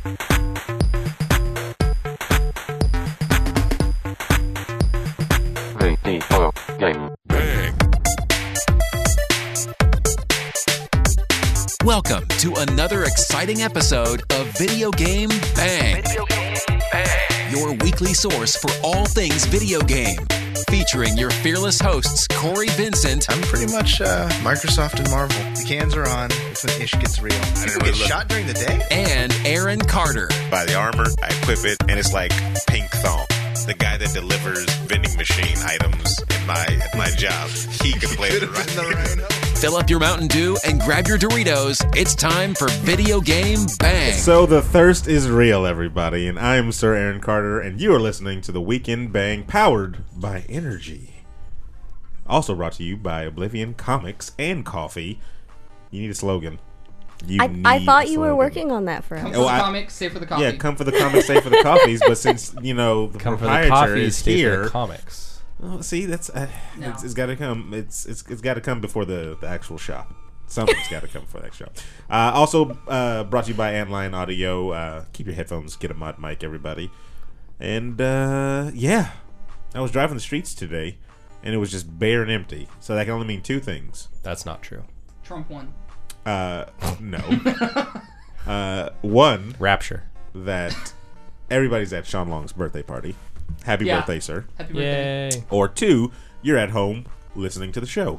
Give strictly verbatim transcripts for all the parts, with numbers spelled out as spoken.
Video Game Bang. Welcome to another exciting episode of Video Game Bang. Video Game Bang. Your weekly source for all things video game. Featuring your fearless hosts, Corey Vincent. I'm pretty much uh, Microsoft and Marvel. The cans are on. It's when ish gets real. People get shot during the day? And Aaron Carter. Buy the armor, I equip it, and it's like pink thong. The guy that delivers vending machine items in my at my job, he can play it right. Fill up your Mountain Dew and grab your Doritos. It's time for Video Game Bang. So the thirst is real, everybody, and I'm Sir Aaron Carter, and you are listening to the Weekend Bang, powered by Energy. Also brought to you by Oblivion Comics and Coffee. You need a slogan. You I, need I thought a you were slogan. working on that for us. Come for Oh, the I- comics, stay for the coffee. Yeah, come for the comics, stay for the coffees. But since you know the Come for the proprietor coffee, is stay here, for the comics. oh, see that's uh, No. it's, it's got to come. It's it's it's got to come before the, the actual shop. Something's got to come before that shop. Uh, also uh, brought to you by Antline Audio. Uh, keep your headphones. Get a mod mic, everybody. And uh, yeah, I was driving the streets today, and it was just bare and empty. So that can only mean two things. That's not true. Trump won. Uh, no. uh, one, Rapture. that everybody's at Sean Long's birthday party. Happy Yeah. birthday, sir. Happy birthday. Yay. Or two, you're at home listening to the show.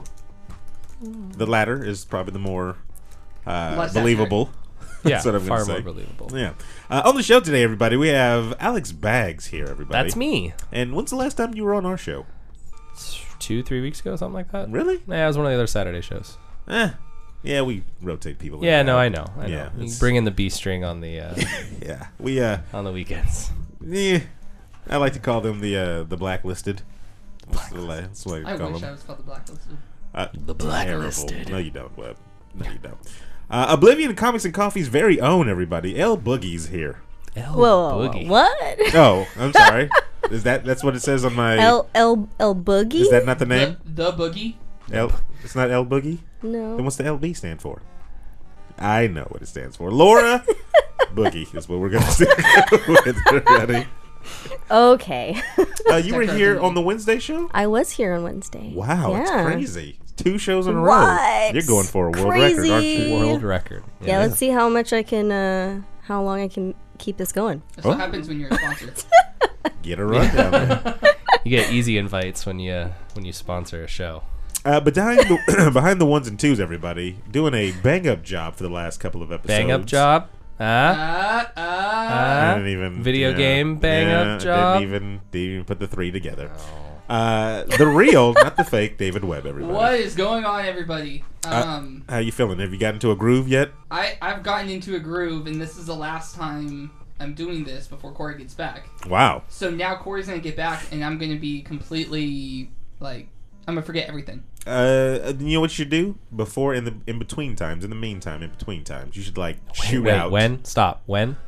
The latter is probably the more uh, Less believable. Yeah, That's what I'm far gonna more say. believable. Yeah. Uh, on the show today, everybody, we have Alex Baggs here, everybody. That's me. And when's the last time you were on our show? Two, three weeks ago, something like that. Really? Yeah, it was one of the other Saturday shows. Eh. Yeah, we rotate people. in Yeah, and no, out. I know. I know. Yeah, You it's- bring in the B string on the uh, Yeah. We, uh, on the weekends. yeah. I like to call them the uh, the blacklisted. That's the la- That's what I I call wish them. I was called the blacklisted. Uh, The blacklisted. terrible. No, you don't, Webb. No, you don't. Uh, Oblivion Comics and Coffee's very own, everybody. L Boogie's here. El Whoa, Boogie. what? Oh, I'm sorry. Is that that's what it says on my? El El El Boogie? Is that not the name? The, the boogie. L. It's not L Boogie. No. Then what's the L B stand for? I know what it stands for. Laura Boogie is what we're gonna stick with. Everybody. Okay. Uh, you were here on the Wednesday show. I was here on Wednesday. Wow, yeah. it's crazy. Two shows in a row. What? You're going for a world Crazy. record, aren't you? World record. Yeah, let's see how much I can, uh, how long I can keep this going. That's Oh. what happens when you're a sponsor. Get a rundown. there. You get easy invites when you when you sponsor a show. Uh, but behind the behind the ones and twos, everybody doing a bang up job for the last couple of episodes. Bang up job. Huh? Ah, ah. I Uh, didn't even video yeah, game bang yeah, up job. Didn't even didn't even put the three together. Uh, the real, not the fake, David Webb. Everybody, What is going on, everybody? Um, how you feeling? Have you gotten into a groove yet? I I've gotten into a groove, and this is the last time I'm doing this before Corey gets back. Wow. So now Corey's gonna get back, and I'm gonna be completely like I'm gonna forget everything. Uh, you know what you should do before in the in between times, in the meantime, in between times, you should like shoot Wait, out. when? Stop. When?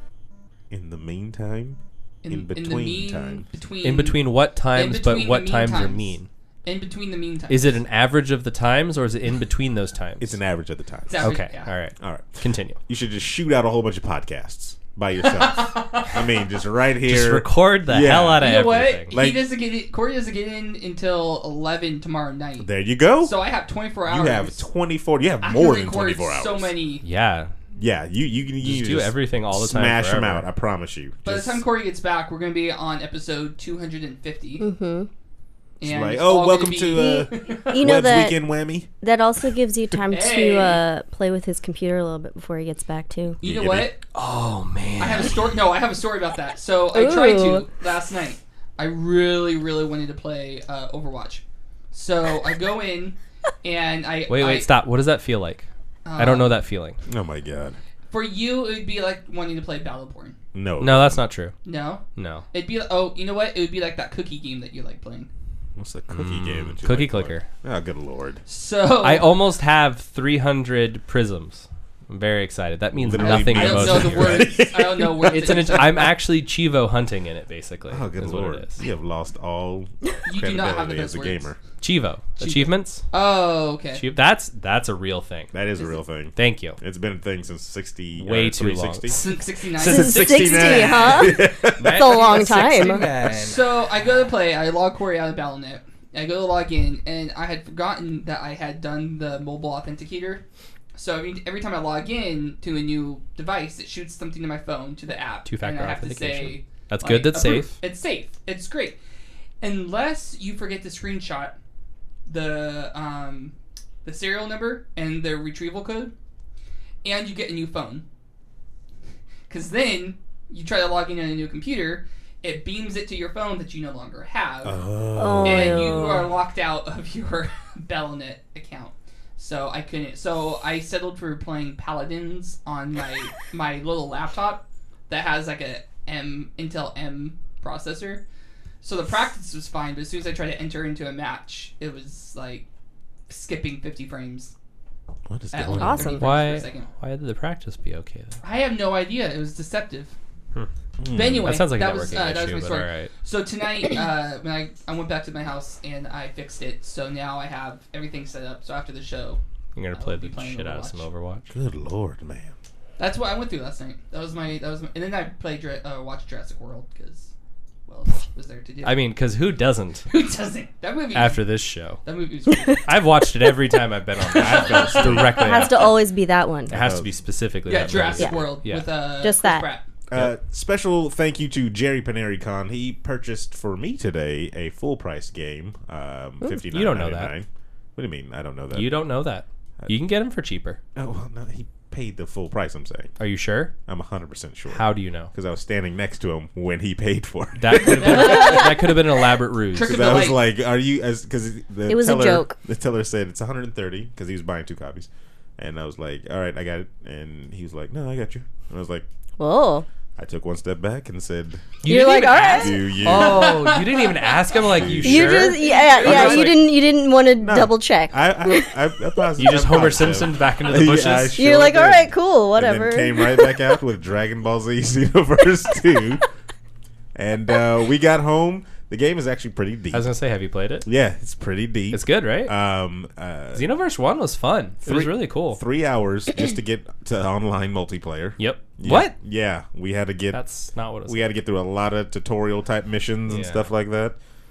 In the meantime, in, In, between in the mean, times. between In between what times, but between what the times are mean times. mean? in between the meantime. Is it an average of the times, or is it in between those times? It's an average of the times. It's average, Okay, yeah. all right. All right. Continue. You should just shoot out a whole bunch of podcasts by yourself. I mean, just right here. Just record the Yeah. hell out of You know everything. what? Like- he doesn't get in, Corey doesn't get in until eleven tomorrow night. There you go. So I have twenty-four hours. you have twenty-four. You have I more can than record twenty-four hours. So many. Yeah. Yeah, you you can you Just do everything all the time Smash them forever. out. I promise you. By Just- the time Corey gets back, we're going to be on episode two hundred fifty. Mm-hmm. And like, it's oh, all welcome gonna to be- uh, You know Webb's that Weekend Whammy. that also gives you time Hey. to uh, play with his computer a little bit before he gets back too. You know Yeah, what? Oh man. I have a story. No, I have a story about that. So I tried to Ooh. last night. I really, really wanted to play uh, Overwatch. So I go in and I Wait, wait, I, stop. What does that feel like? I don't know that feeling. Oh my god. For you, it would be like wanting to play Battleborn. No. No, that's not true. No, No. it'd be. Oh, you know what? It would be like that cookie game that you like playing. What's the cookie game? That you Cookie like clicker. playing? Oh, good lord. So I almost have three hundred prisms. I'm very excited. That means Literally nothing I to don't most know of the you. words. I don't know words. It's an. I'm actually Chivo hunting in it, basically. Oh, good is lord! What it is. You have lost all You do not have the credibility as best a words. gamer. Chivo. Achievements. Oh, okay. Chiv- That's that's a real thing. That is a Is real it- thing. Thank you. It's been a thing since sixty. Way uh, too long. three sixty. Since sixty-nine. Since sixty-nine. sixty, huh? That's a long time. So I go to play. I log Corey out of Battle dot net. I go to log in, and I had forgotten that I had done the mobile authenticator. So every, every time I log in to a new device, it shoots something to my phone to the app. Two-factor and I have to authentication. say, That's like, good. That's approve. safe. It's safe. It's great, unless you forget to screenshot the um, the serial number and the retrieval code, and you get a new phone. Because then you try to log in on a new computer, it beams it to your phone that you no longer have, Oh, and you no. are locked out of your Battle dot net account. So I couldn't. So I settled for playing Paladins on my my little laptop that has like a M Intel M processor. So the practice was fine, but as soon as I tried to enter into a match, it was like skipping fifty frames. What is At going only on? Awesome. thirty frames per Why? second. Why did the practice be okay though? I have no idea. It was deceptive. Hmm. But anyway, That sounds like a that was, networking uh, that was issue, my but story. all right. So tonight, uh, when I, I went back to my house and I fixed it, so now I have everything set up. So after the show, I'm gonna I play will be the playing shit out of some Overwatch. Overwatch. Good lord, man. that's what I went through last night. That was my that was my, and then I played Jura- uh, watched Jurassic World because well, it was there to do. I mean, because who doesn't? who doesn't? That movie. After this show, that movie was great. I've watched it every time I've been on the show. Directly. It has after. to always be that one. It has to be specifically. yeah, that Jurassic movie. World Yeah. with uh, Just Chris that. Pratt. Uh, special thank you to Jerry Paneri Con. He purchased for me today a full price game. Um, fifty nine. you don't know that. What do you mean? I don't know that. You don't know that. You can get them for cheaper. Oh well, no, he paid the full price. I'm saying. Are you sure? I'm one hundred percent sure. How do you know? Because I was standing next to him when he paid for it. That could have been, that could have been an elaborate ruse. Trick of Because the I was light. like, "Are you?" As because the It was a teller, joke. The teller said it's one hundred thirty because he was buying two copies, and I was like, "All right, I got it." And he was like, "No, I got you." And I was like, Whoa. I took one step back and said, You You're didn't like, even all ask- right. "Do you?" Oh, you didn't even ask him. Like, you You sure? just yeah yeah just you like- didn't you didn't want to No. double check. I, I, I, I positive, You just I'm Homer positive. Simpson back into the Yeah, bushes. I sure You're like, did. all right, cool, And whatever. then came right back out with Dragon Ball Z Xenoverse two, and uh, we got home. The game is actually pretty deep. I was gonna say, have you played it? Yeah, it's pretty deep. It's good, right? Um, uh, Xenoverse One was fun. It was three- really cool. Three hours just to get to online multiplayer. Yep. Yeah. What? Yeah, we had to get That's not what it was. we had to get through a lot of tutorial type missions and Yeah. stuff like that.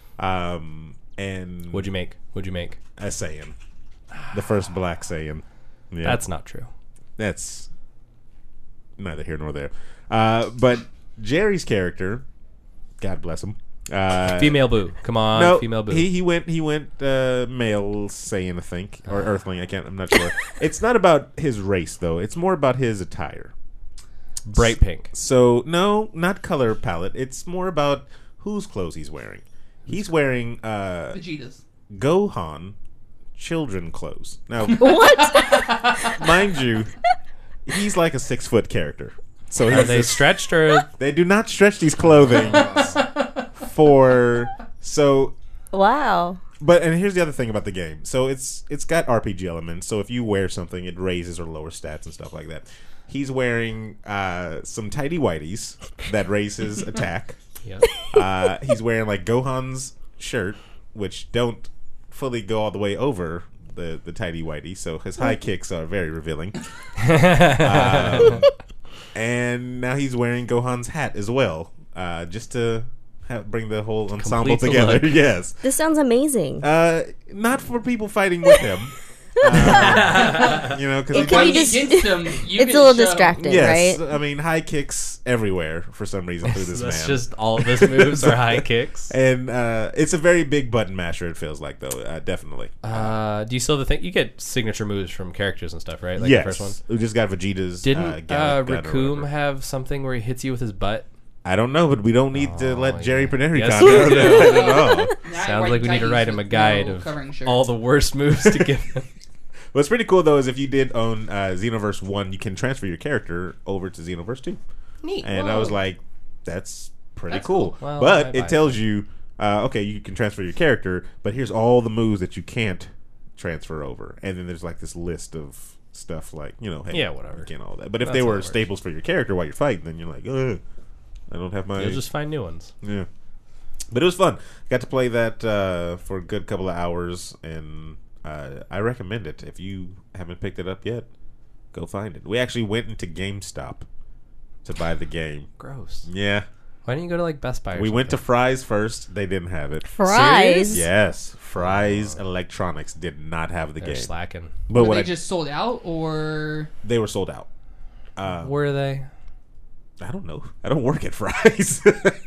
Um, and What'd you make? What'd you make? a Saiyan, the first Black Saiyan. Yeah. That's not true. That's neither here nor there. Uh, but Jerry's character, God bless him. Uh, Female Boo. Come on, no, female Boo. he he went he went uh, male Saiyan, I think, or Earthling. I can't. I'm not sure. It's not about his race though. It's more about his attire. Bright pink. So no, not color palette. It's more about whose clothes he's wearing. He's wearing uh, Vegeta's. Gohan children clothes. Now, What? mind you, he's like a six foot character. So Are he's they a- stretched or? they do not stretch these clothing for so. Wow. But and here's the other thing about the game. So it's it's got R P G elements. So if you wear something, it raises or lowers stats and stuff like that. He's wearing uh, some tidy whities that raises attack. Yeah. Uh, he's wearing like Gohan's shirt, which don't fully go all the way over the the tidy whitey. So his high kicks are very revealing. Um, and now he's wearing Gohan's hat as well, uh, just to have, bring the whole ensemble Complete the together. look. Yes. This sounds amazing. Uh, not for people fighting with him. Um, you know, because It he could be does. just- Against him, you it's get a little shoved. distracting, Yes, right? I mean high kicks everywhere for some reason through this That's man. just all of his moves are high kicks. And uh, it's a very big button masher. It feels like though, uh, definitely. Uh, do you still have the thing? You get signature moves from characters and stuff, right? Like yes, the first one. we just got Vegeta's. Didn't uh, uh, Gallic gun or Raccoon whatever. have something where he hits you with his butt? I don't know, but we don't need to Oh, let Jerry yeah. Paneri Yes, comment we on do. that at all. Now Sounds white like we need to tighties write him a with guide no of covering shirt. all the worst moves to give him. What's pretty cool though is if you did own uh, Xenoverse One, you can transfer your character over to Xenoverse Two. Neat. And I Whoa. was like, that's pretty That's cool. cool. Well, I but buy it tells you, uh, okay, you can transfer your character, but here's all the moves that you can't transfer over. And then there's like this list of stuff like, you know, hey, Yeah, whatever. you can't all that. But if That's they how were it works. staples for your character while you're fighting, then you're like, ugh, I don't have my. You'll just find new ones. Yeah. But it was fun. Got to play that uh, for a good couple of hours, and uh, I recommend it. If you haven't picked it up yet, go find it. We actually went into GameStop to buy the game. Gross. Yeah. Why didn't you go to like Best Buy? Or We went to something? Fry's first. They didn't have it. Fries. Yes. Fry's Electronics did not have the They're game. slacking. But Were what they I, just sold out, or they were sold out. Uh, Were they? I don't know. I don't work at Fry's.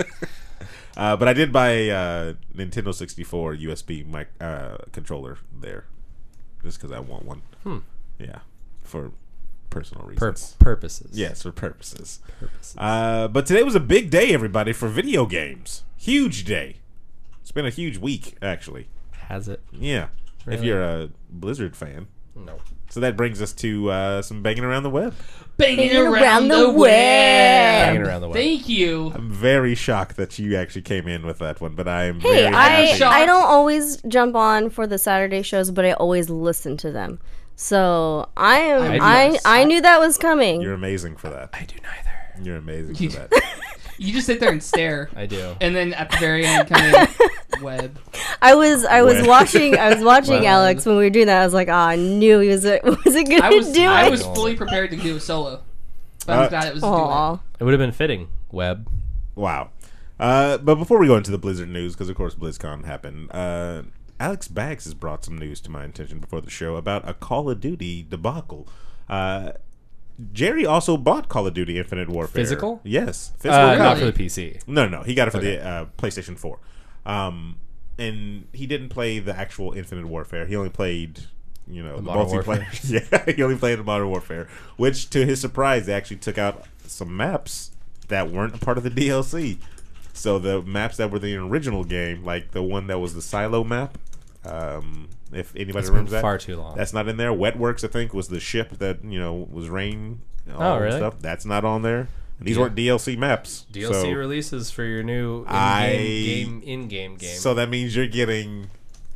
uh, but I did buy a uh, Nintendo sixty-four U S B mic uh, controller there, just because I want one. Hmm. Yeah, for personal Pur- reasons. purposes. Yes, for purposes. Purposes. Uh, but today was a big day, everybody, for video games. Huge day. It's been a huge week, actually. Has it? Yeah, if Really? you're a Blizzard fan. No. So that brings us to uh, some banging around the web. banging Banging around, around the, the web? Hanging around the web. Thank you. I'm very shocked that you actually came in with that one, but I am Hey, very I happy. shocked. I don't always jump on for the Saturday shows, but I always listen to them. So I am I do I not. I knew that was coming. You're amazing for that. I do neither. You're amazing You- for that. You just sit there and stare, I do. and then at the very end, kind of web. I was I was Web. watching I was watching Web. Alex when we were doing that. I was like, oh, I knew he was wasn't gonna I was do I it. was fully prepared to do a solo, but I'm Uh, glad it was a Aw. duet. It would have been fitting. Web. Wow. Uh, but before we go into the Blizzard news, because of course BlizzCon happened, uh, Alex Baggs has brought some news to my attention before the show about a Call of Duty debacle. Uh, Jerry also bought Call of Duty Infinite Warfare. Physical? Yes. Physical Uh, not copy. for the P C. No, no, no. He got it for Okay. the uh, PlayStation four. Um, and he didn't play the actual Infinite Warfare. He only played, you know, the, Modern multiplayer. Yeah, he only played the Modern Warfare. Which, to his surprise, they actually took out some maps that weren't a part of the D L C. So the maps that were the original game, like the one that was the silo map, um, if anybody It's remembers been that, far too long. that's not in there. Wetworks, I think, was the ship that you know was rain. all Oh, that really? Stuff. That's not on there. And these Yeah. weren't D L C maps. D L C so, releases for your new in-game I- game in-game game. So that means you're getting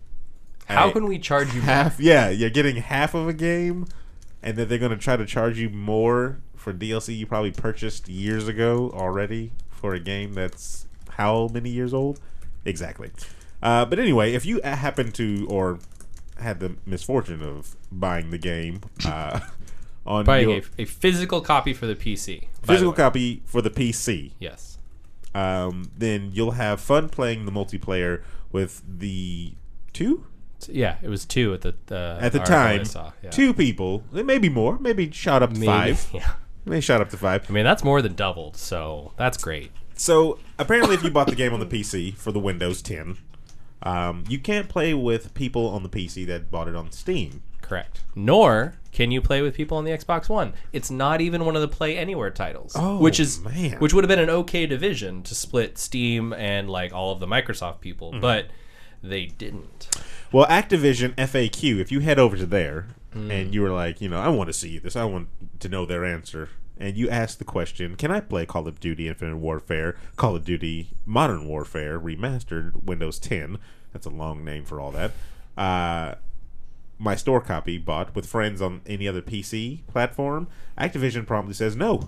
How a- can we charge you half? Yeah, you're getting half of a game, and then they're going to try to charge you more for D L C you probably purchased years ago already for a game that's how many years old? Exactly. Uh, but anyway, if you happen to or had the misfortune of buying the game uh, on buying your a, a physical copy for the P C? by the physical way. copy for the P C, Yes. um, then you'll have fun playing the multiplayer with the two Yeah, it was two at the uh, at the article I time. saw, yeah. Two people, maybe more, maybe shot up to Maybe, five. Yeah. Maybe shot up to five. I mean, that's more than doubled, so that's great. So apparently, if you bought the game on the P C for the Windows ten, um, you can't play with people on the P C that bought it on Steam. Correct. Nor can you play with people on the Xbox One. It's not even one of the Play Anywhere titles, Oh, which is man. which would have been an okay division to split Steam and like all of the Microsoft people, Mm-hmm. but they didn't. Well, Activision F A Q, if you head over to there Hmm. and you were like, you know, I want to see this, I want to know their answer, and you ask the question, can I play Call of Duty Infinite Warfare, Call of Duty Modern Warfare Remastered Windows ten? That's a long name for all that. Uh, my store copy bought with friends on any other P C platform. Activision promptly says no.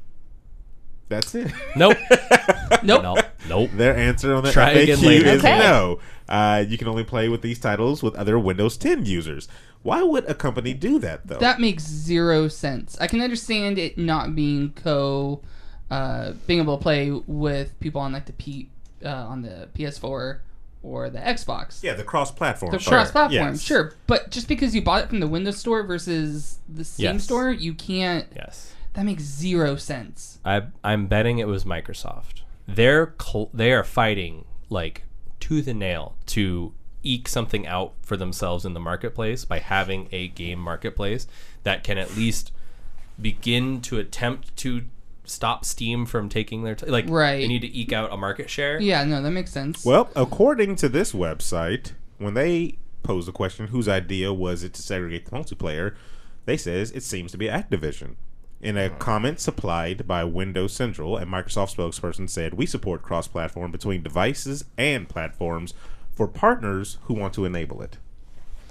That's it. Nope. Nope. nope. Nope. Their answer on the Try F A Q again later. is Okay. no. Uh, you can only play with these titles with other Windows ten users. Why would a company do that, though? That makes zero sense. I can understand it not being co, uh, being able to play with people on like the P, uh, on the P S four or the Xbox. yeah, the cross-platform. The part. cross-platform, Yes. sure, but just because you bought it from the Windows Store versus the Steam Yes. Store, you can't. Yes. That makes zero sense. I I'm betting it was Microsoft. They're cl- they are fighting like tooth and nail to eke something out for themselves in the marketplace by having a game marketplace that can at least begin to attempt to stop Steam from taking their t- like Right. they need to eke out a market share. Yeah, no, that makes sense. Well, according to this website, when they posed the question, whose idea was it to segregate the multiplayer, they says it seems to be Activision. In a comment supplied by Windows Central, a Microsoft spokesperson said, "We support cross-platform between devices and platforms for partners who want to enable it."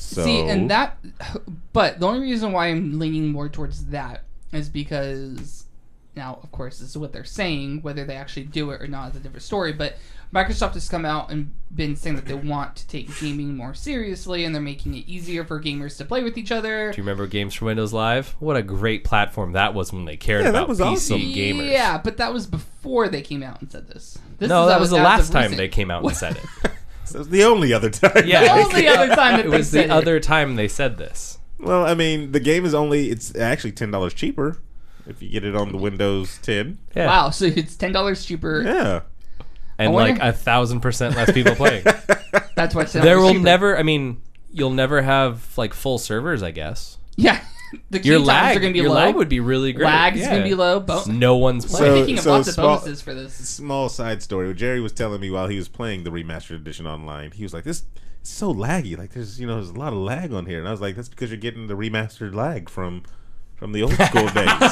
So, See, and that, but the only reason why I'm leaning more towards that is because, now, of course, this is what they're saying. Whether they actually do it or not is a different story. But Microsoft has come out and been saying that they want to take gaming more seriously, and they're making it easier for gamers to play with each other. Do you remember Games for Windows Live? What a great platform that was when they cared Yeah, that about was P C awesome. gamers. Yeah, but that was before they came out and said this. this No, is that as- was the as last of time recent. they came out and said it. It was the only other time. Yeah. The only other time that It they was said the it. other time they said this. Well, I mean, the game is only, it's actually ten dollars cheaper if you get it on the Windows ten. Yeah. Wow, so it's ten dollars cheaper. Yeah. And I wonder- like a thousand percent less people playing. That's why it's ten There dollars will cheaper. never, I mean, you'll never have like full servers, I guess. Yeah, the queue Your times lag, are going to be your low. lag would be really great. Lag's Yeah. going to be low. Bo- No one's So- playing. We're thinking of lots of small- bonuses for this. Small side story. Jerry was telling me while he was playing the remastered edition online, he was like, "This is so laggy. Like, there's you know, there's a lot of lag on here." And I was like, "That's because you're getting the remastered lag from from the old school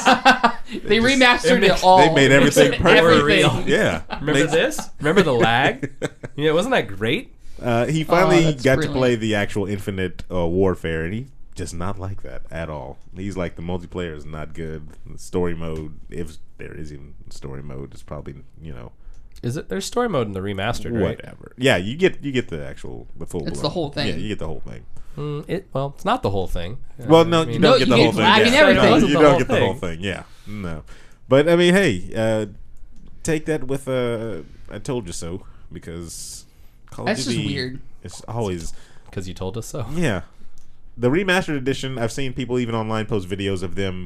days." They remastered they it made- all. they made everything They perfect. everything. Yeah. Remember They- this? Remember the lag? Yeah, wasn't that great? Uh, he finally Oh, that's got to brilliant. play the actual Infinite uh, Warfare, and he just not like that at all. He's like, the multiplayer is not good. The story mode, if there is even story mode, is probably you know Is it? There's story mode in the remastered, right? whatever. Yeah, you get you get the actual the full. It's blown- the whole thing. Yeah, you get the whole thing. Mm, it well, it's not the whole thing. Well, no, I mean, you No, don't get you the get whole thing. lag yeah. and everything. No, It wasn't you the don't whole get the whole thing. thing. Yeah, no. But I mean, hey, uh, take that with a "I told you so" because Call of That's just Duty weird. It's always because you told us so. yeah. The remastered edition, I've seen people even online post videos of them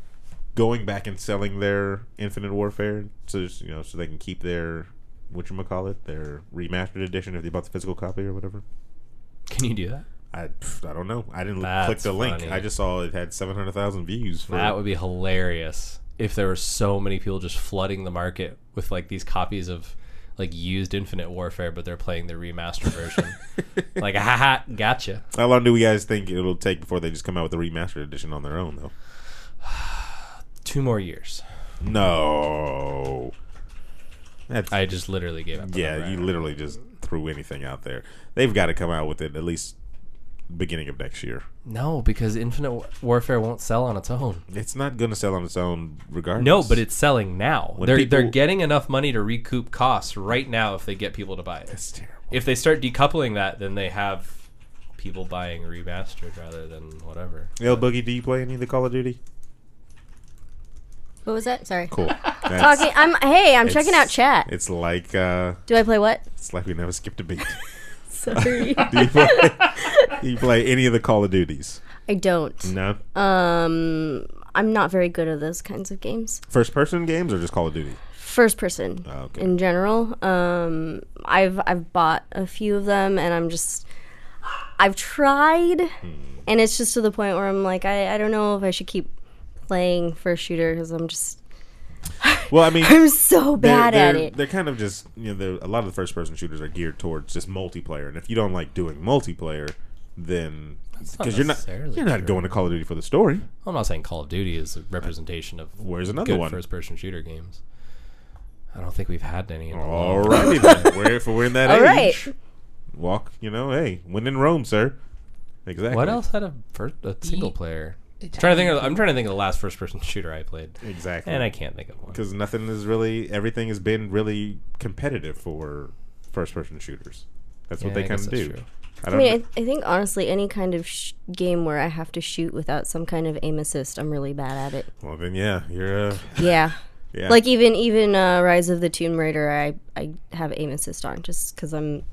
going back and selling their Infinite Warfare, so you know, so they can keep their whatchamacallit, their remastered edition if they bought the physical copy or whatever. Can you do that? I pff, I don't know. I didn't That's click the link. funny. I just saw it had seven hundred thousand views. For That would be hilarious if there were so many people just flooding the market with like these copies of like used Infinite Warfare, but they're playing the remastered version. Like, haha, gotcha. How long do you guys think it'll take before they just come out with the remastered edition on their own, though? Two more years. No. That's I just literally gave up. on yeah. that You right literally just threw anything out there. They've got to come out with it at least beginning of next year. now. No, because Infinite Wa- Warfare won't sell on its own. It's not going to sell on its own, regardless. No, but it's selling now. When They're people- they're getting enough money to recoup costs right now if they get people to buy it. That's terrible. If they start decoupling that, then they have people buying remastered rather than whatever. El Boogie, do you play any of the Call of Duty? What was that? Sorry. Cool. That's- Talking. I'm. Hey, I'm it's- checking out chat. It's like uh, Do I play what? it's like we never skipped a beat. Sorry. do, you play, do you play any of the Call of Duties? I don't. No. Um, I'm not very good at those kinds of games. First person games or just Call of Duty? First person Oh, okay. in general. Um, I've I've bought a few of them, and I'm just I've tried, Hmm. and it's just to the point where I'm like, I, I don't know if I should keep playing first shooter because I'm just Well, I mean, I'm so they're, bad they're, at it. They're kind of just, you know, they're- a lot of the first person shooters are geared towards just multiplayer. And if you don't like doing multiplayer, then not because you're not necessarily you're not true. going to Call of Duty for the story. I'm not saying Call of Duty is a representation of Where's another good one? first-person shooter games. I don't think we've had any in a long Alrighty then. We're, if we're in that All age, right. walk. You know, hey, when in Rome, sir. Exactly. What else had a first a single player? I'm trying to think. Of, I'm trying to think of the last first-person shooter I played, Exactly. and I can't think of one. Because nothing is really, everything has been really competitive for first person shooters. That's what Yeah, they I kind guess of that's do. true. I I don't mean, know. I, I think honestly, any kind of sh- game where I have to shoot without some kind of aim assist, I'm really bad at it. Well, then, yeah, you're, uh, Yeah. yeah. Like even even uh, Rise of the Tomb Raider, I I have aim assist on just because I'm.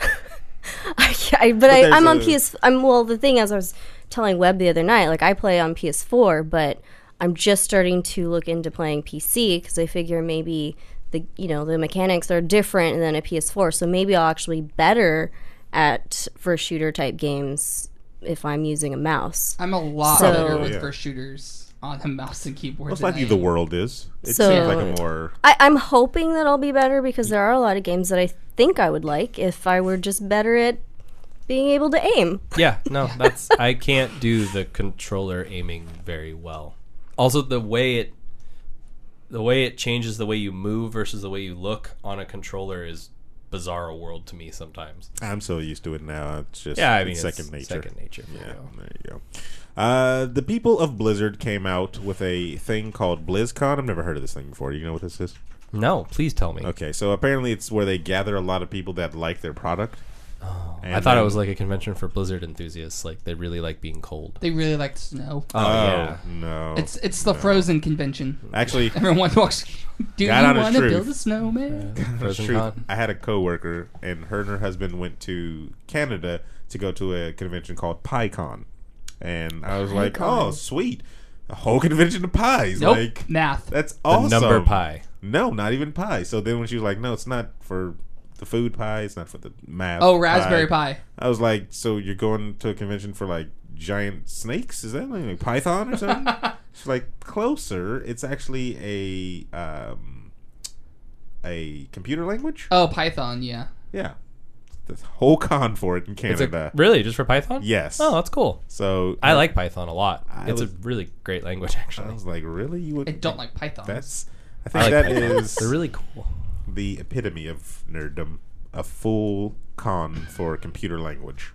I, I, but I, there's I'm on a- P S. I'm well. The thing as I was telling Webb the other night, like I play on P S four, but I'm just starting to look into playing P C because I figure maybe the you know the mechanics are different than a P S four, so maybe I'll actually be better at first shooter type games if I'm using a mouse. I'm a lot So- better with Yeah. first shooters on a mouse and keyboard. Most than likely I the am. world is. It So- seems like a more. I, I'm hoping that I'll be better because there are a lot of games that I think I would like if I were just better at being able to aim. Yeah, no, that's I can't do the controller aiming very well. Also, the way it the way it changes the way you move versus the way you look on a controller is bizarre world to me sometimes. I'm so used to it now. It's just Yeah, I mean, it's second it's nature. second nature. Yeah, You know. there you go. Uh, the people of Blizzard came out with a thing called BlizzCon. I've never heard of this thing before. Do you know what this is? No, please tell me. Okay, so apparently it's where they gather a lot of people that like their product. Oh, And I thought it then- was like a convention for Blizzard enthusiasts. Like they really like being cold. They really like the snow. Oh, yeah. no. It's it's the Frozen convention. Actually, Everyone walks. Do God you honest want to truth. build a snowman? that's Frozen true. Con. I had a coworker, and her and her husband went to Canada to go to a convention called PieCon, and I was like, PieCon. "Oh, sweet, a whole convention of pies!" Nope. Like Math. that's The awesome. number pie. No, not even pie. So then when she was like, "No, it's not for the food pie. It's not for the math." Oh, raspberry pie. I was like, "So you're going to a convention for like giant snakes? Is that like, like Python or something?" She's like, "Closer. It's actually a um, a computer language." Oh, Python. Yeah. Yeah, the whole con for it in It's a, Canada. really just for Python? Yes. Oh, that's cool. So I like Python a lot. I it's was- a really great language, I actually. was like, "Really? You would?" I don't like Python. That's. I I think like that Python. is They're really cool. the epitome of nerddom. A full con for computer language.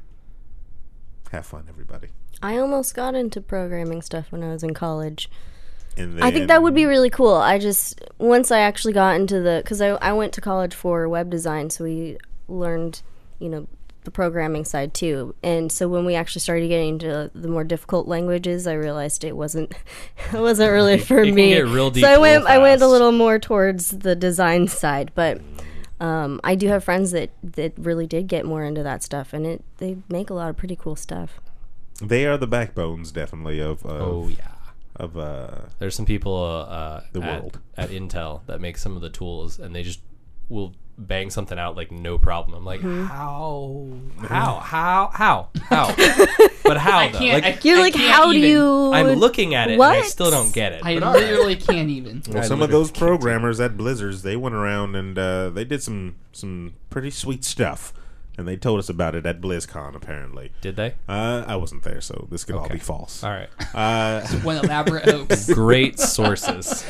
Have fun, everybody. I almost got into programming stuff when I was in college. And then, I think that would be really cool. I just, once I actually got into the, because I, I went to college for web design, so we learned, you know, the programming side too. And so when we actually started getting into the more difficult languages, I realized it wasn't, it wasn't really for It can me. get real deep so I went, real I went a fast. little more towards the design side, but um, I do have friends that, that really did get more into that stuff, and it they make a lot of pretty cool stuff. they are the backbones, definitely, of of, Oh, yeah. of uh, There's some people uh, uh, The at, world. at Intel that make some of the tools, and they just will bang something out like no problem. I'm like, Mm-hmm. how, how, how, how, how? But how I though? can't. Like, I, You're I like, can't how do even. you? I'm looking at it and I What? still don't get it. I but all right. literally can't even. well, I some of literally those can't. programmers at Blizzards, they went around and uh, they did some some pretty sweet stuff, and they told us about it at BlizzCon. Apparently, Did they? uh, I wasn't there, so this could all Okay. be false. All right. Uh, One elaborate hoax. Great sources.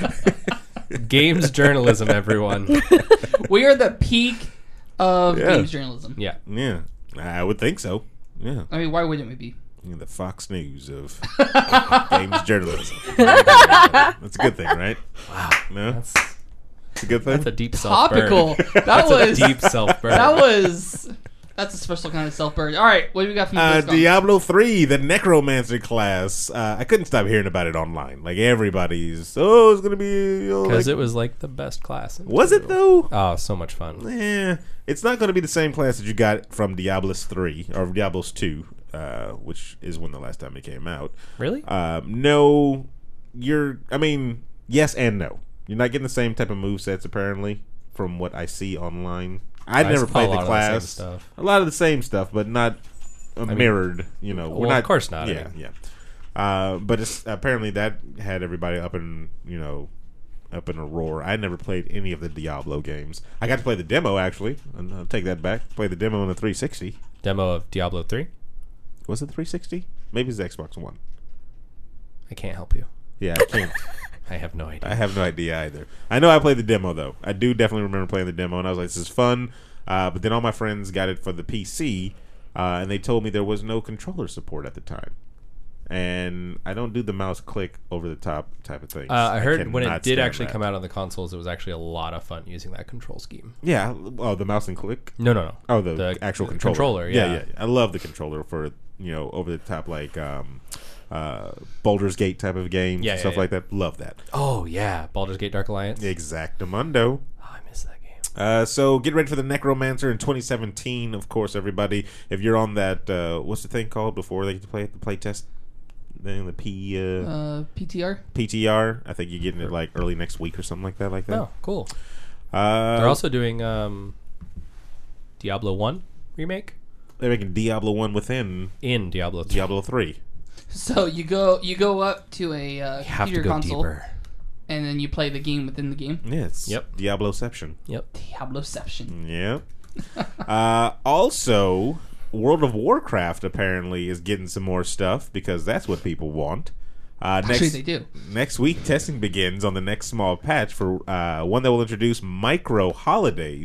Games journalism, everyone. We are the peak of Yeah. games journalism. Yeah. yeah, I would think so. Yeah. I mean, why wouldn't we be? You know, the Fox News of games journalism. That's a good thing, right? Wow. No, That's it's a good thing. that's a deep self Topical. That That's was a deep self burn. that was that's a special kind of self burn. All right, what do we got from the Uh, BlizzCon? Diablo three, the Necromancer class. Uh, I couldn't stop hearing about it online. Like everybody's, oh, it's gonna be. You know, Because like- it was like the best class. in was it Diablo. though? Oh, so much fun. Eh, it's not gonna be the same class that you got from Diablos three or Diablos two, uh, which is when the last time it came out. Really? Um, no, you're. I mean, yes and no. You're not getting the same type of move sets apparently from what I see online. I I never saw a played lot the of the same class. stuff. A lot of the same stuff, but not uh, mirrored. You know, we're well, not. of course not, I Yeah, mean. yeah. Uh, but it's apparently that had everybody up in you know up in a roar. I never played any of the Diablo games. I got to play the demo actually, and I'll take that back. Play the demo on the three sixty. Demo of Diablo three? Was it three sixty? Maybe it's the Xbox One. I can't help you. Yeah, I can't. I have no idea. I have no idea either. I know I played the demo though. I do definitely remember playing the demo, and I was like, "This is fun." Uh, but then all my friends got it for the P C, uh, and they told me there was no controller support at the time. And I don't do the mouse click over the top type of thing. Uh, I heard when it cannot did stand actually that. come out on the consoles, it was actually a lot of fun using that control scheme. Yeah. Oh, the mouse and click. No, no, no. Oh, the, actual the controller. controller, yeah. yeah. yeah, I love the controller for you know over the top like um, uh, Baldur's Gate type of games, Yeah, and yeah, stuff yeah. like that. Love that. Oh, yeah. Baldur's Gate Dark Alliance. Exactamundo. Oh, I miss that game. Uh, so get ready for the Necromancer in twenty seventeen, of course, everybody. If you're on that, uh, what's the thing called before they get to play it? The play test? Then the P, uh, uh, P T R. P T R. I think you're getting it like early next week or something like that. Like that. Oh, cool. Uh, They're also doing um, Diablo one remake they're making Diablo one within in Diablo three. Diablo three. So you go you go up to a uh, You have to computer go console, deeper. and then you play the game within the game. Yeah, it's Yep. Diabloception. Yep. Diabloception. Yep. uh, also, World of Warcraft apparently is getting some more stuff because that's what people want. Uh, Actually, next, they do. Next week, testing begins on the next small patch for uh, one that will introduce micro holidays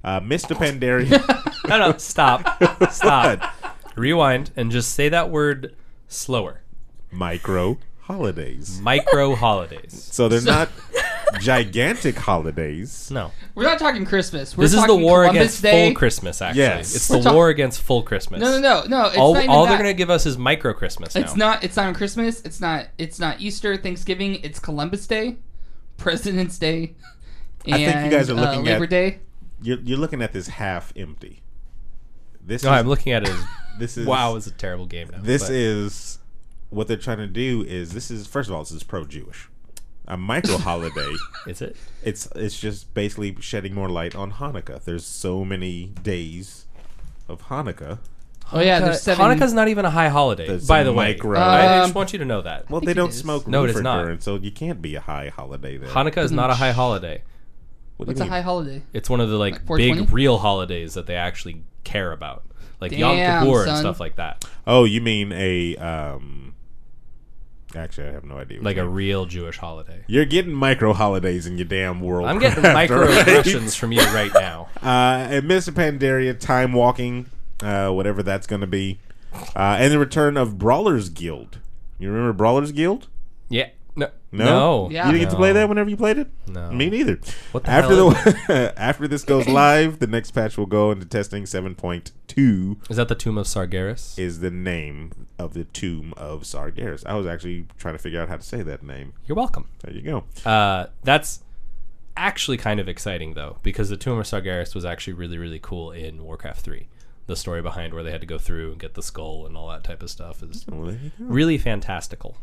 Uh, Mister Pandaria. No, no, stop. Stop. Rewind and just say that word slower. Micro holidays. Micro holidays. So they're not gigantic holidays. No. We're not talking Christmas. We're This is the talking war Columbus against Day. full Christmas, actually. Yes. It's We're the talk- war against full Christmas. No, no, no, no. It's all not even all that. they're going to give us is micro Christmas now. It's not. It's not on Christmas. It's not. It's not Easter, Thanksgiving. It's Columbus Day, President's Day, and I think you guys are looking uh, Labor at- Day. You're, you're looking at this half empty. This No, is, I'm looking at it as, This is wow, it's a terrible game now. This but- is what they're trying to do. Is this is first of all, this is pro-Jewish. A micro holiday. Is it? It's it's just basically shedding more light on Hanukkah. There's so many days of Hanukkah. Oh yeah, there's seven. Hanukkah's not even a high holiday, There's by some the way. micro- I Um, just want you to know that. Well, think they it don't is. smoke No, it is reefer not. current, so you can't be a high holiday there. Hanukkah is not a high holiday. What do What's you a mean? high holiday? It's one of the like, Like four twenty? big real holidays that they actually care about, like Yom Damn, Kippur and son. stuff like that. Oh, you mean a um? Actually, I have no idea. what Like you a mean. real Jewish holiday. You're getting micro holidays in your damn world. I'm getting microaggressions from you right now. Uh, and Mister Pandaria, time walking, uh, whatever that's going to be, uh, and the return of Brawlers Guild. You remember Brawlers Guild? Yeah. No. No, No. Yeah. You didn't get to play No. that whenever you played it. No. Me neither. What the after hell the after this goes live, the next patch will go into testing. seven point two Is that the Tomb of Sargeras? is the name of the tomb of Sargeras. I was actually trying to figure out how to say that name. You're welcome. There you go. Uh, that's actually kind of exciting, though, because the Tomb of Sargeras was actually really, really cool in Warcraft three. The story behind where they had to go through and get the skull and all that type of stuff is Well, there you go. really fantastical.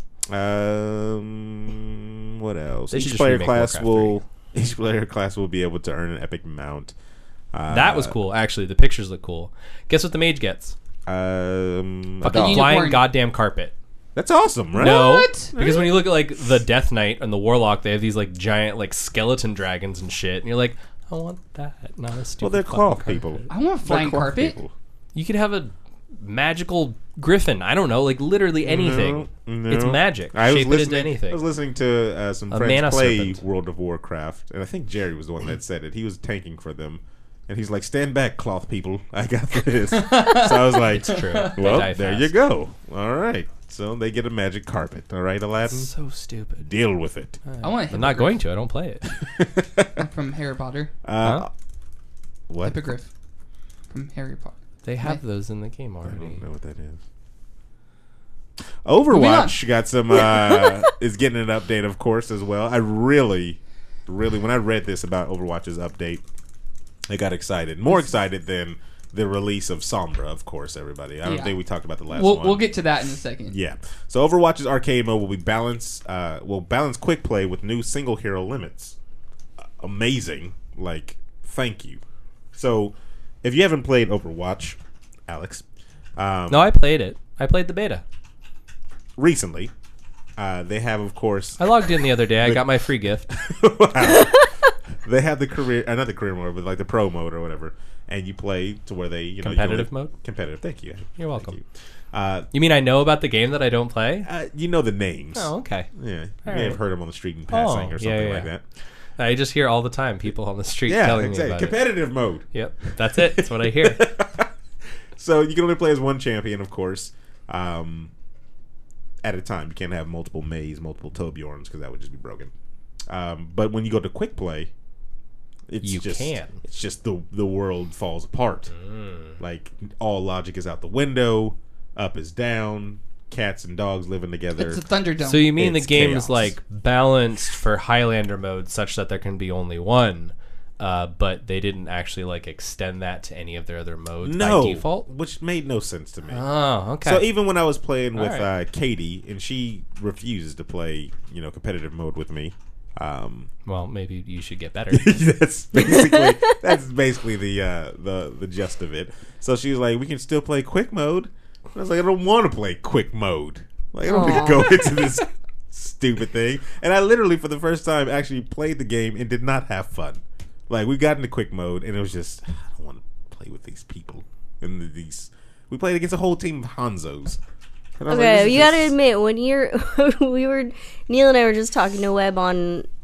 Um, what else? They should Each just player remake class Warcraft will each player class will be able to earn an epic mount. Uh, That was cool, actually. The pictures look cool. Guess what the mage gets? Um, a Fucking dog. flying Unicorn. goddamn carpet. That's awesome, right? No, What? because when you look at like the Death Knight and the Warlock, they have these like giant like skeleton dragons and shit, and you're like, I want that, not a stupid. Well, they're fucking cloth carpet. people. I want a They're flying cloth carpet. people. You could have a magical griffin. I don't know, like literally anything. No, no. It's magic. I was Shape it listening. into anything. I was listening to uh, some A friends mana play serpent. World of Warcraft, and I think Jerry was the one that said it. He was tanking for them, and he's like, "Stand back, cloth people. I got this." So I was like, It's true. They Well, die there fast. you go. All right. So they get a magic carpet. All right, Aladdin. So stupid. Deal with it. I want a I'm not hippogriff going to. I don't play it. from Harry Potter. Uh, Huh? What? Hippogriff from Harry Potter. They have those in the game I already. don't know what that is. Overwatch got some. Uh, is getting an update, of course, as well. I really, really, when I read this about Overwatch's update, I got excited. More excited than the release of Sombra, of course. Everybody, I don't Yeah. think we talked about the last We'll one. we'll get to that in a second. Yeah. So Overwatch's arcade mode will be balance. Uh, will balance quick play with new single hero limits. Uh, amazing. Like, thank you. So, if you haven't played Overwatch, Alex, um, No, I played it. I played the beta. recently, uh, they have, of course, I logged in the other day. I got my free gift. they have the career, uh, not the career mode, but like the pro mode or whatever, and you play to where they, you know, Competitive you only- mode? competitive. Thank you. You're Thank welcome. you. Uh, You mean I know about the game that I don't play? uh, you know the names. Oh, okay. Yeah, you All may have right. heard them on the street in passing Oh, or yeah, something yeah, like yeah. that. I just hear all the time people on the street Yeah, telling me exactly. about it. Competitive mode. Yep, that's it. That's what I hear. So you can only play as one champion, of course, um, at a time. You can't have multiple Mays, multiple Torbjorns, because that would just be broken. Um, but when you go to quick play, it's You just can. it's just the the world falls apart. Mm. Like all logic is out the window. Up is down. Cats and dogs living together. It's a Thunderdome. So you mean It's the game chaos. is like balanced for Highlander mode such that there can be only one, uh, but they didn't actually like extend that to any of their other modes no, by default? which made no sense to me. Oh, okay. So even when I was playing with All right. uh, Katie, and she refuses to play, you know, competitive mode with me. Um, well, maybe you should get better. that's basically that's basically the uh, the the gist of it. So she was like, "We can still play quick mode." I was like, "I don't want to play quick mode. Like, I don't want to go into this stupid thing." And I literally, for the first time, actually played the game and did not have fun. Like, we got into quick mode, and it was just, I don't want to play with these people. And these, we played against a whole team of Hanzos. And I was like, Okay, this is you gotta just- admit when you're we were Neil and I were just talking to Webb on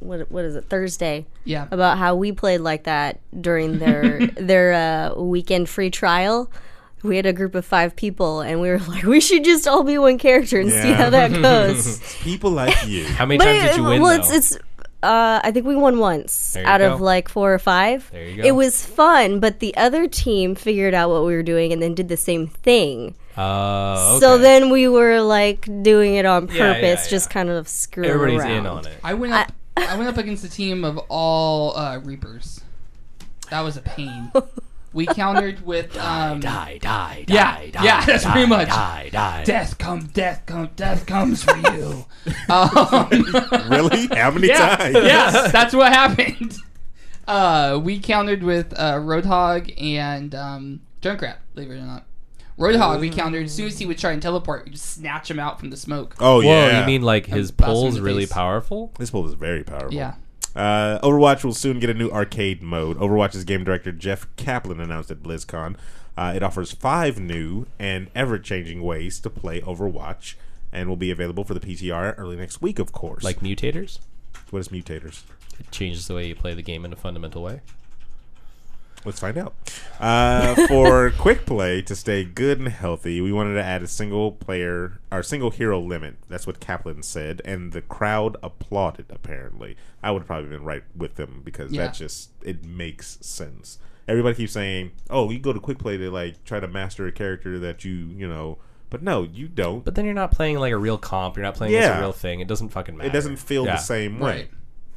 what what is it Thursday? Yeah. About how we played like that during their their uh, weekend free trial. We had a group of five people, and we were like, we should just all be one character and see Yeah. how that goes. People like you. How many But times it- did you win? well, though? it's, it's uh, I think we won once There you out go. of like four or five. There you go. It was fun, but the other team figured out what we were doing and then did the same thing. Uh, okay. So then we were like doing it on purpose, Yeah, yeah, yeah. just kind of screwing everybody's around. in on it. I went up. I, went up against a team of all uh, Reapers. That was a pain. We countered with um, die, die, yeah, die, yeah, die, that's die, pretty much. die, die. Death comes, death comes, death comes for you. um, Really? How many yeah, times? yes, that's what happened. Uh, we countered with uh, Roadhog and um, Junkrat, believe it or not. Roadhog, we countered. As soon as he would try and teleport, we just snatch him out from the smoke. Oh, Whoa, yeah. you mean like his And blast him in pull's the really face. powerful? This pull is very powerful. Yeah. Uh, Overwatch will soon get a new arcade mode. Overwatch's game director Jeff Kaplan announced at BlizzCon. Uh, it offers five new and ever-changing ways to play Overwatch, and will be available for the P T R early next week, of course. Like mutators? What is mutators? It changes the way you play the game in a fundamental way. Let's find out. Uh, for quick play to stay good and healthy, we wanted to add a single player or single hero limit. That's what Kaplan said, and the crowd applauded. Apparently, I would have probably been right with them because Yeah. that just it makes sense. Everybody keeps saying, "Oh, you go to quick play to like try to master a character that you you know," but no, you don't. But then you're not playing like a real comp. You're not playing as Yeah. a real thing. It doesn't fucking matter. It doesn't feel Yeah. the same way.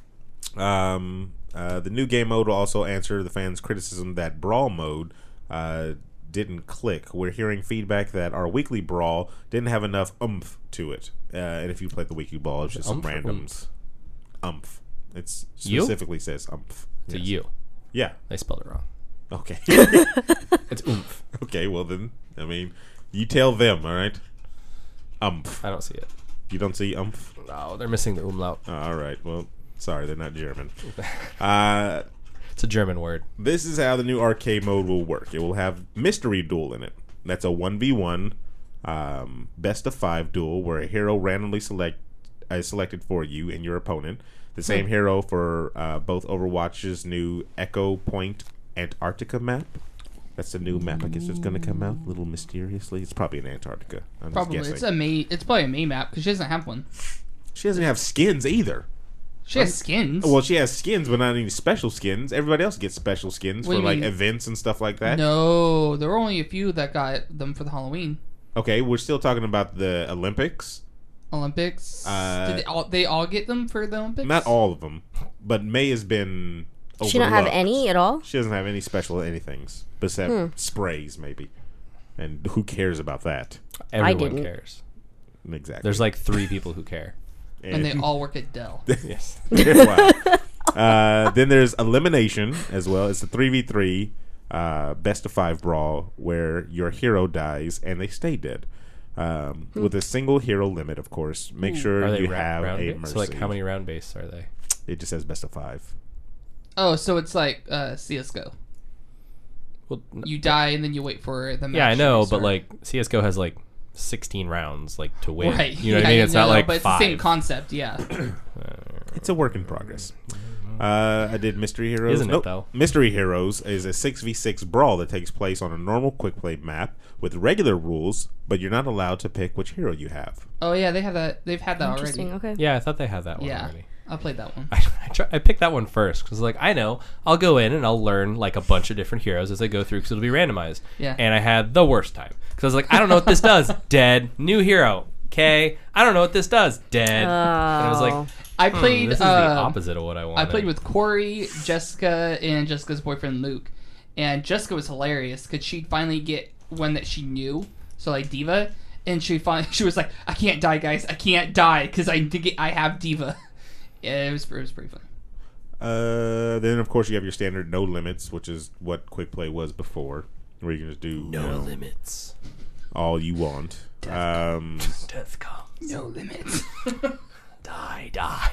Um, uh, the new game mode will also answer the fans' criticism that Brawl mode uh, didn't click. We're hearing feedback that our weekly Brawl didn't have enough oomph to it. Uh, and if you played the weekly Brawl, it's just some Oomph or randoms. Oomph. It You? specifically says oomph. It's a Yes. U. Yeah. They spelled it wrong. Okay. It's oomph. Okay, well then, I mean, you tell them, all right? Oomph. I don't see it. You don't see oomph? No, they're missing the umlaut. Oh, all right, well, sorry, they're not German. Uh... It's a German word. This is how the new arcade mode will work. It will have Mystery Duel in it. That's a one v one um, best of five duel where a hero randomly select is selected for you and your opponent. The same hero for uh, both Overwatch's new Echo Point Antarctica map. That's the new map I guess that's going to come out a little mysteriously. It's probably in Antarctica. I'm Probably. just It's guessing. a May. It's probably a May map because she doesn't have one. She doesn't have skins either. She has skins. Well, she has skins, but not any special skins. Everybody else gets special skins What for do you like mean? events and stuff like that. no, there were only a few that got them for the Halloween Okay, we're still talking about the Olympics. Olympics. Uh, Did they all, they all get them for the Olympics? Not all of them, but May has been. Does she not have overlooked. any at all? She doesn't have any special anythings except Hmm. sprays, maybe. And who cares about that? Everyone didn't. cares. Exactly. There's like three people who care. And they all work at Dell. Yes. wow. Uh, then there's elimination as well. It's a three v three uh, best of five brawl where your hero dies and they stay dead. Um, with a single hero limit, of course. Make sure Are they you ra- have round a base? mercy. So like how many round base are they? It just says best of five. Oh, so it's like uh, C S G O. Well, n- You die and then you wait for the match. yeah, I to know, restart. but like C S G O has like sixteen rounds like to win. Right. You know what yeah, I mean? It's no, not no, like but it's five. the same concept. Yeah. It's a work in progress. Uh, I did Mystery Heroes. Isn't it, Nope. though? Mystery Heroes is a six v six brawl that takes place on a normal quick play map with regular rules, but you're not allowed to pick which hero you have. Oh yeah, they have that. They've had that Interesting. already. Okay. Yeah, I thought they had that one Yeah, already. I played that one. I, I, try, I picked that one first because like I know I'll go in and I'll learn like a bunch of different heroes as I go through because it'll be randomized. Yeah. And I had the worst time because I was like, I don't know what this does. Dead. New hero. Okay. I don't know what this does. Dead. And I was like, Oh. I hmm, played. this is the uh, opposite of what I wanted. I played with Corey, Jessica, and Jessica's boyfriend Luke. And Jessica was hilarious because she'd finally get one that she knew, so like Diva, and she finally she was like, "I can't die, guys! I can't die because I think I have Diva." Yeah, it was it was pretty fun. Uh, then of course you have your standard no limits, which is what quick play was before, where you can just do no you know, limits. all you want. Um, Death comes. No limits. Die, die.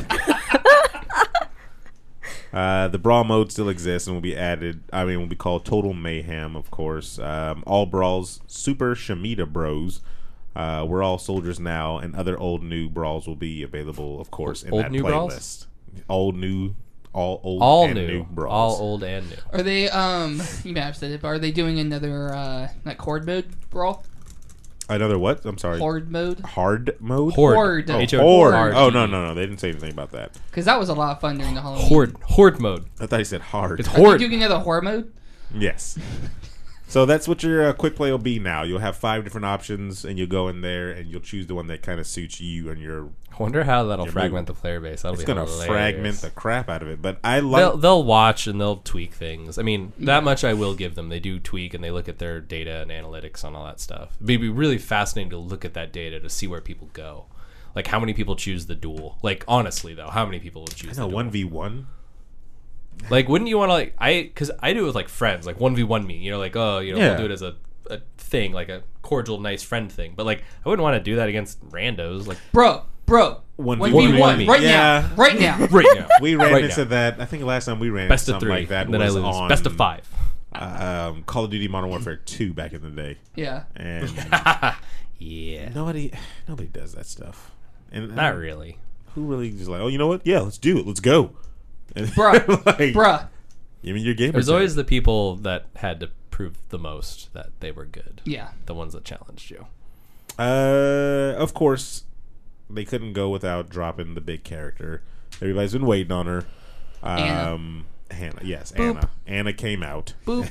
Uh, the brawl mode still exists and will be added. I mean, will be called Total Mayhem, of course. Um, all brawls, Super Shemitah Bros. Uh, we're all soldiers now, and other old new brawls will be available, of course, in Old that new playlist. brawls? old new, all old, all and new, new brawls. all old and new. Are they? Um, you may have said it, but are they doing another uh, like horde mode brawl? Another what? I'm sorry. Horde mode. Hard mode. Horde. Horde. Oh, H O horde. Horde. Oh no no no! They didn't say anything about that. Because that was a lot of fun during the Halloween. Horde, horde mode. I thought he said hard. It's Are they horde. doing another horde mode? Yes. So that's what your uh, quick play will be now. You'll have five different options, and you'll go in there and you'll choose the one that kind of suits you and your. I wonder how that'll Your fragment move. the player base. That'll It's be gonna hilarious. fragment the crap out of it, but I like. They'll, they'll watch and they'll tweak things. I mean, that much I will give them. They do tweak and they look at their data and analytics on all that stuff. It'd be really fascinating to look at that data to see where people go. Like, how many people choose the duel? Like, honestly, though, how many people would choose I the know duel? one v one. Like, wouldn't you want to, like, I, because I do it with, like, friends, like, one v one me. You know, like, oh, you know, Yeah. we'll do it as a, a thing, like a cordial, nice friend thing. But, like, I wouldn't want to do that against randos. Like, Bro, bro. One one v v one. one right Yeah. now. Right now. right now. We ran Right into now. that. I think last time we ran Best into of something three. like that and then I was lose. on Best of five. uh, um, Call of Duty Modern Warfare two back in the day, Yeah. and Yeah. nobody nobody does that stuff. And Not really. Who really just like, oh, you know what? Yeah, let's do it. Let's go. And Bruh. like, Bruh. Give me your game. There's always the people that had to prove the most that they were good. Yeah. The ones that challenged you. Uh, of course, they couldn't go without dropping the big character. Everybody's been waiting on her. Um, Hannah. Yes, Anna. Anna came out. Boop.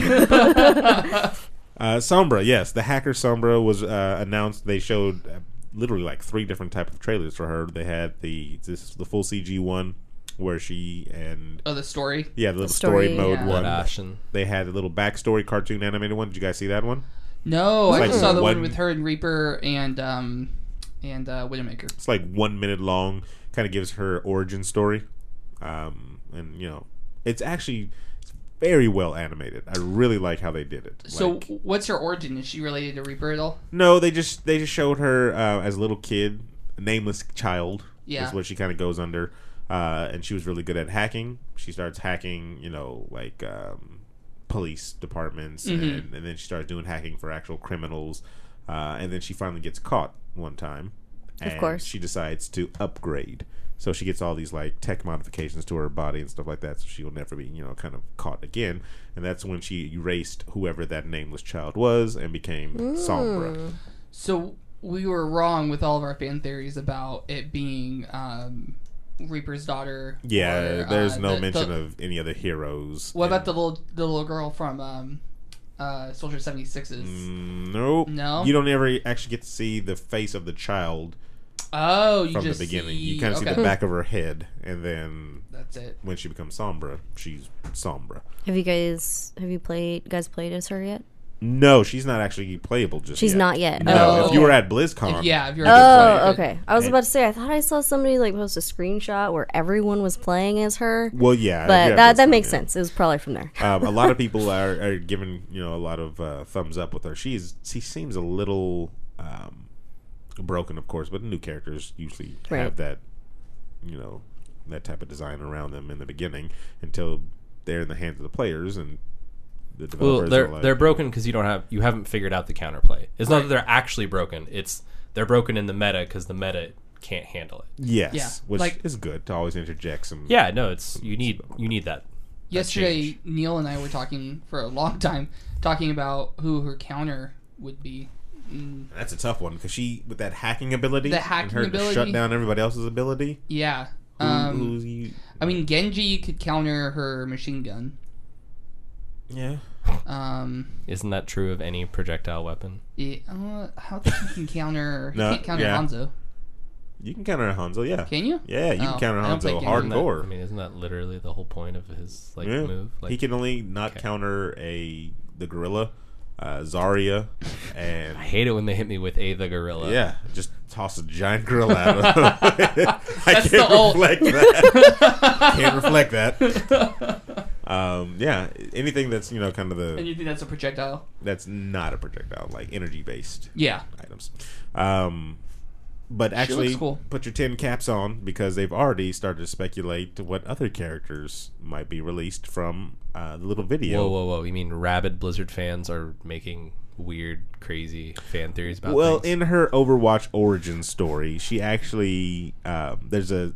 uh, Sombra. Yes, the hacker Sombra was uh, announced. They showed uh, literally like three different type of trailers for her. They had the this the full C G one where she and Oh, the story. yeah, the little The story, story, mode yeah. one. Blood Ashen. They had a little backstory cartoon animated one. Did you guys see that one? No, It's I like just saw the one one- with her and Reaper and um and uh, Widowmaker. It's like one minute long. Kind of gives her origin story, um, and you know, it's actually it's very well animated. I really like how they did it. So, Like, what's her origin? Is she related to Reaper at all? no, they just they just showed her uh, as a little kid, a nameless child. Yeah. Is what she kind of goes under, uh, and she was really good at hacking. She starts hacking, you know, like um, police departments, Mm-hmm. and, and then she starts doing hacking for actual criminals, uh, and then she finally gets caught one time. And course. she decides to upgrade. So she gets all these like tech modifications to her body and stuff like that, so she will never be, you know, kind of caught again. And that's when she erased whoever that nameless child was and became Sombra. So we were wrong with all of our fan theories about it being um, Reaper's daughter. Yeah, or, there's uh, no the- mention the- of any other heroes. What about in- the little the little girl from um, uh, Soldier seventy-sixes? Mm, nope. No? You don't ever actually get to see the face of the child Oh, you from the just beginning. see, You kind of see okay. the back of her head, and then That's it. when she becomes Sombra, she's Sombra. Have you guys have you played guys played as her yet? No, she's not actually playable just She's yet. not yet. No, Oh, if okay. you were at BlizzCon, If, yeah, if you're Oh, a okay. I was And- about to say I thought I saw somebody like post a screenshot where everyone was playing as her. well, yeah, if But you're at that that BlizzCon, makes yeah. sense. It was probably from there. Um, a lot of people are, are giving you know a lot of uh, thumbs up with her. She's she seems a little um, broken, of course, but new characters usually have Right. that you know that type of design around them in the beginning until they're in the hands of the players and the Well, developers. they're are like, they're broken because you don't have you haven't figured out the counterplay. It's not that they're actually broken. It's they're broken in the meta because the meta can't handle it. Yes, Yeah, which like- is good to always interject some. Yeah, no, it's you need you need that. Yesterday, change. Neil and I were talking for a long time, talking about who her counter would be. Mm, That's a tough one because she with that hacking ability, The and hacking her to ability. shut down everybody else's ability. yeah. Who, Um, who's you? I mean, Genji could counter her machine gun. Yeah. Um, Isn't that true of any projectile weapon? yeah, uh, how think he can counter? He No, can't counter yeah. Hanzo. You can counter Hanzo, yeah. Can you? Yeah, you Oh, can counter I don't play Hanzo Genji. Isn't that- hardcore. I mean, isn't that literally the whole point of his like Yeah. move? Like, he can only not Okay. counter a the gorilla, uh, Zarya, and I hate it when they hit me with a the gorilla. yeah, just toss a giant gorilla at him. I That's can't the old- reflect that. Can't reflect that. Um, yeah, anything that's you know kind of And the you think that's a projectile? that's not a projectile, like energy based Yeah. items. Um, but She actually, looks cool. put your tin caps on because they've already started to speculate what other characters might be released from uh, the little video. Whoa, whoa, whoa! You mean rabid Blizzard fans are making weird, crazy fan theories about Well, things? in her Overwatch origin story, she actually um, there's a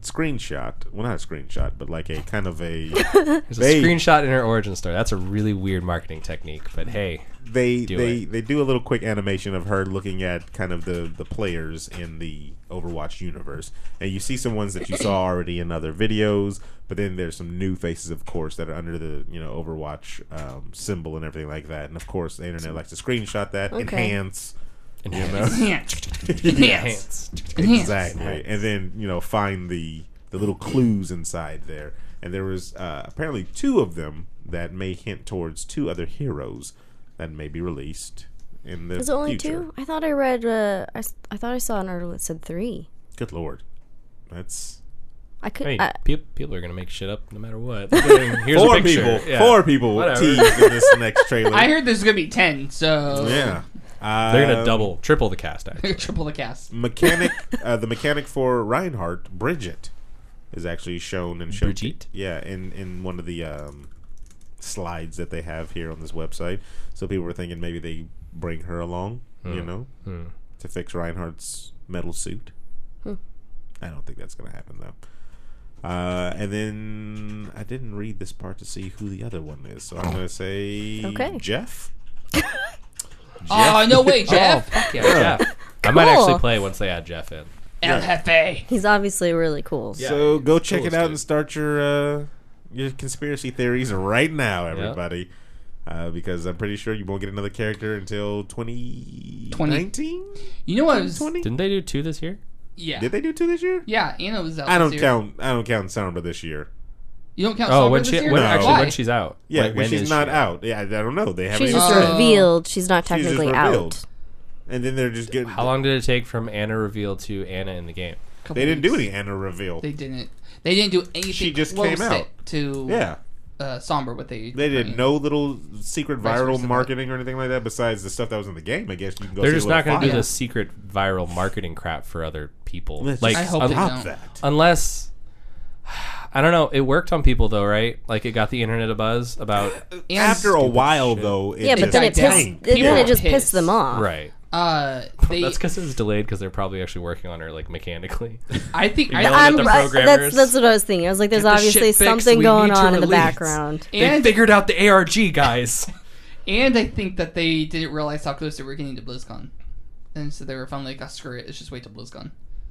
screenshot. Well, not a screenshot, but like a kind of a. There's they, a screenshot in her origin story. That's a really weird marketing technique, but hey. They do they it. they do a little quick animation of her looking at kind of the the players in the Overwatch universe, and you see some ones that you saw already in other videos, but then there's some new faces, of course, that are under the you know Overwatch um, symbol and everything like that. And of course, the internet likes to screenshot that, Okay. enhance, you know, Enhanced. Enhanced. exactly, and then you know find the the little clues inside there. And there was uh, apparently two of them that may hint towards two other heroes that may be released in the Is it only future. two? I thought I read. Uh, I, s- I thought I saw an article that said three. Good lord, that's I could. I mean, I, pe- people are going to make shit up no matter what. Here's four a picture. people. Yeah. Four people Whatever. teased in this next trailer. I heard there's gonna be ten, so Yeah, They're going to Um, double, triple the cast, actually. triple the cast. mechanic. uh, the mechanic for Reinhardt, Bridget, is actually shown and shown. Brigitte? Yeah, in in one of the um, slides that they have here on this website. So people were thinking maybe they bring her along, you know, Hmm. to fix Reinhardt's metal suit. I don't think that's going to happen though. Uh, and then I didn't read this part to see who the other one is, so I'm going to say Okay. Jeff. Oh no way, Jeff! Oh, fuck yeah, Jeff. I might Cool. actually play once they add Jeff in. El Jefe. he's obviously really cool. Yeah. So go it's check cool it as out dude. and start your uh, your conspiracy theories right now, everybody. Uh, because I'm pretty sure you won't get another character until twenty nineteen. You know what was? twenty? Didn't they do two this year? Yeah, Did they do two this year? yeah. Anna was out. I don't this year. count. I don't count Sombra this year. You don't count. Oh, Sombra when this she year? when, No. actually Why? when she's out. Yeah, Like, when she's is not she out. Yeah, I don't know. They haven't She's even just said. Uh, revealed. She's not She's just technically revealed. out. And then they're just getting. How long did it take from Anna reveal to Anna in the game? Couple They didn't do weeks. any Anna reveal. They didn't. They didn't do anything. She just close came out. to yeah, uh, Sombra. What they they did I mean, no little secret Vice viral versa. marketing or anything like that. Besides the stuff that was in the game, I guess you can go. They're see just the not going to do file. the secret viral marketing crap for other people. Let's Like, just I hope un- they stop don't. that. unless I don't know, it worked on people though, right? Like it got the internet a buzz about And After a stupid while, shit. though, it Yeah, but just then it died down. pissed. tanked. Then People it just were pissed pissed. them off. right. Uh, they. That's because it was delayed because they're probably actually working on her like mechanically. I think. I, Yelling at I'm, the I- programmers. that's that's what I was thinking. I was like, there's Get this obviously shit fixed, something we going need to on in the release. background. They and figured out the A R G, guys. and I think that they didn't realize how close they were getting to BlizzCon, and so they were finally like, "Oh, screw it, let's just wait till BlizzCon."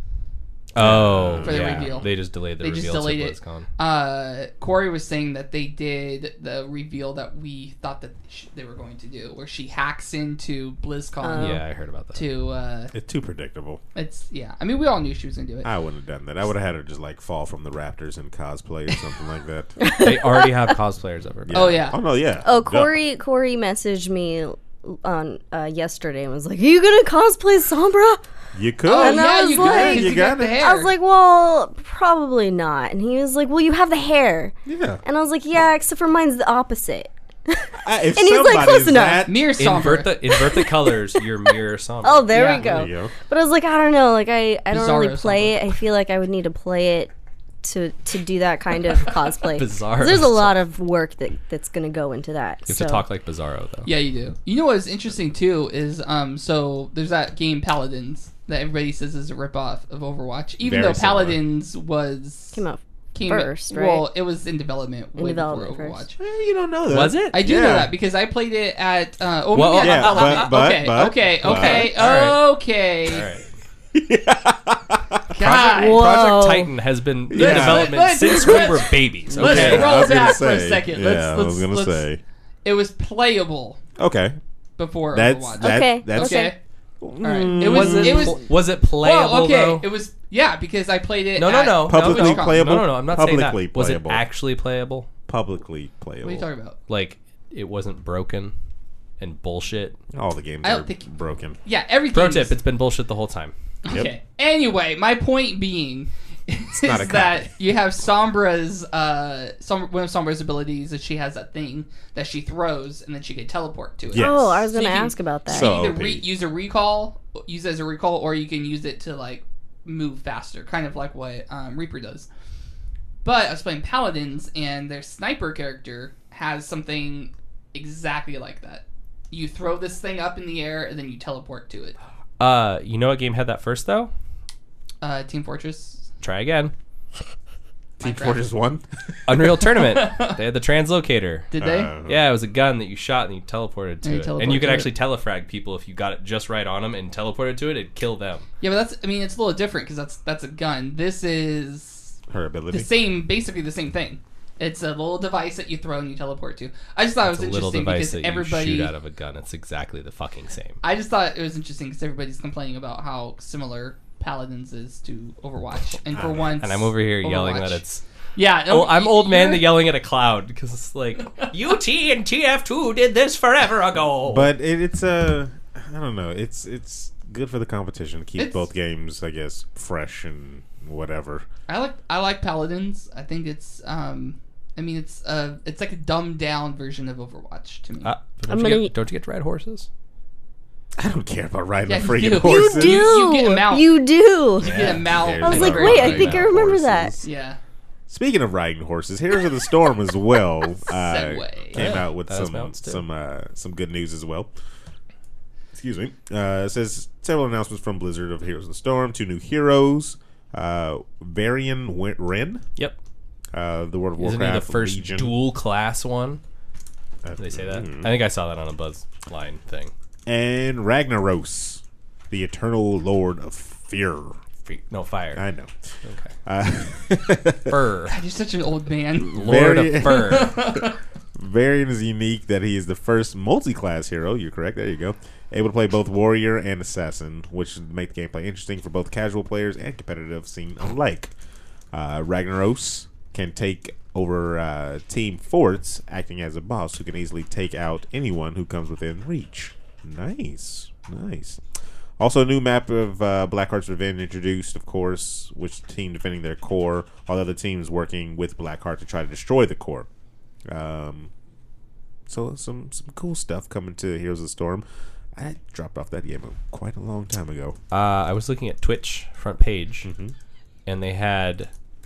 Oh, For the yeah. reveal. They just delayed the They reveal just delayed to it. BlizzCon. Uh, Corey was saying that they did the reveal that we thought that sh- they were going to do, where she hacks into BlizzCon Oh. Yeah, I heard about that. to. Uh, It's too predictable. it's yeah. I mean, we all knew she was going to do it. I wouldn't have done that. I would have had her just like fall from the Raptors in cosplay or something like that. They already have cosplayers of her. Oh yeah. Oh no, yeah. Oh, Duh. Corey Corey messaged me on uh, yesterday and was like, "Are you gonna cosplay Sombra?" You could. Oh And I yeah, was you like- got, You you got got the it. hair. I was like, "Well, probably not." And he was like, "Well, you have the hair." Yeah. And I was like, "Yeah, except for mine's the opposite." I, if And he's like, somebody's close enough. that- mirror Invert Sombra. the invert the colors. Your mirror Sombra. Oh, there Yeah. we go. There you go. But I was like, I don't know. Like, I, I don't really Bizarro play Sombra. it. I feel like I would need to play it to to do that kind of cosplay. 'Cause Bizarro There's a Sombra. lot of work that that's going to go into that. You have so. to talk like Bizarro though. Yeah, you do. You know what's interesting too is um so there's that game Paladins that everybody says is a ripoff of Overwatch, even Very though similar. Paladins was Came out came first, right? Well, it was in development In way development before first. Overwatch. Eh, you don't know that. Was it? I do Yeah. know that because I played it at. Uh, oh, Well, maybe yeah, I- but- but- okay, but- okay, but- okay, All right. okay. All right. God. Whoa. Project Titan has been in Yeah. development Let's- since let's- we were babies. let's Okay. roll I was gonna back for a say. second. Yeah, Let's- I was let's- gonna let's- say. It was playable Okay, before that's Overwatch. that, Okay, that's okay. All right. Mm, It was. Was it, It was. pl- was it playable Well, okay. though? It was. Yeah, because I played it. no, no, at- no. Publicly no, no, playable? No, no, no. I'm not saying Publicly that. Was it playable. actually playable? publicly playable. What are you talking about? Like it wasn't broken and bullshit. All the games I don't are think- broken. Yeah, everything. Pro tip: it's been bullshit the whole time. Okay. Anyway, my point being is not a that copy. you have Sombra's uh, Sombra, one of Sombra's abilities is she has that thing that she throws and then she can teleport to it. Yes. Oh, I was So going to you can- ask about that. You So- can either O P. re- use a recall, use it as a recall, or you can use it to like move faster, kind of like what um, Reaper does. But I was playing Paladins, and their sniper character has something exactly like that. You throw this thing up in the air, and then you teleport to it. Uh, you know what game had that first though? Uh, Team Fortress. Try again. Team Minecraft. Fortress One. Unreal Tournament. They had the translocator. Did they? Uh, Yeah, it was a gun that you shot and you teleported to And you it. teleport And you could to actually it. telefrag people if you got it just right on them and teleported to it, it'd kill them. Yeah, but that's. I mean, it's a little different because that's that's a gun. This is Her ability. the same, basically the same thing. It's a little device that you throw and you teleport to. I just thought it It's was a little interesting device because that you everybody. shoot out of a gun. It's exactly the fucking same. I just thought it was interesting because everybody's complaining about how similar Paladins is to Overwatch, and for once, And I'm over here yelling Overwatch- that it's... Yeah, Oh, I'm old man you're- yelling at a cloud because it's like, U T and T F two did this forever ago. But it, it's a, I don't know. It's it's good for the competition to keep It's- both games, I guess, fresh and whatever. I like I like Paladins. I think it's um I mean it's uh it's like a dumbed down version of Overwatch to me. Uh, don't, I'm you gonna- get, don't you get to ride horses? I don't care about riding Yeah, a you freaking do. horses. You do. You get a mount. You do. You get a mount. there's I was and like, a no wait, I riding think I on remember horses. that. yeah. Speaking of riding horses, Heroes of the Storm as well uh, Segue. came Yeah, out with that has some mounts, too. some uh, some good news as well. Excuse me. Uh, it says several announcements from Blizzard of Heroes of the Storm. Two new heroes. Uh, Varian Wen- Wren. Yep. Uh, the World of Isn't Warcraft he the first Legion. dual class one? Uh, Did they say that? mm. I think I saw that on a Buzz line thing. And Ragnaros, the Eternal Lord of Fear. Fe- No, fire. I know. Okay. Uh, Fur. God, you're such an old man. Lord Very- of Fur. Varian is unique that he is the first multi-class hero. You're correct. There you go. Able to play both warrior and assassin, which make the gameplay interesting for both casual players and competitive scene alike. Uh, Ragnaros can take over uh, team forts, acting as a boss who can easily take out anyone who comes within reach. Nice, nice. Also, a new map of uh, Blackheart's Revenge introduced, of course, which team defending their core, while the other teams working with Blackheart to try to destroy the core. Um, so some some cool stuff coming to Heroes of the Storm. I dropped off that game quite a long time ago. Uh, I was looking at Twitch front page, Mhm. and they had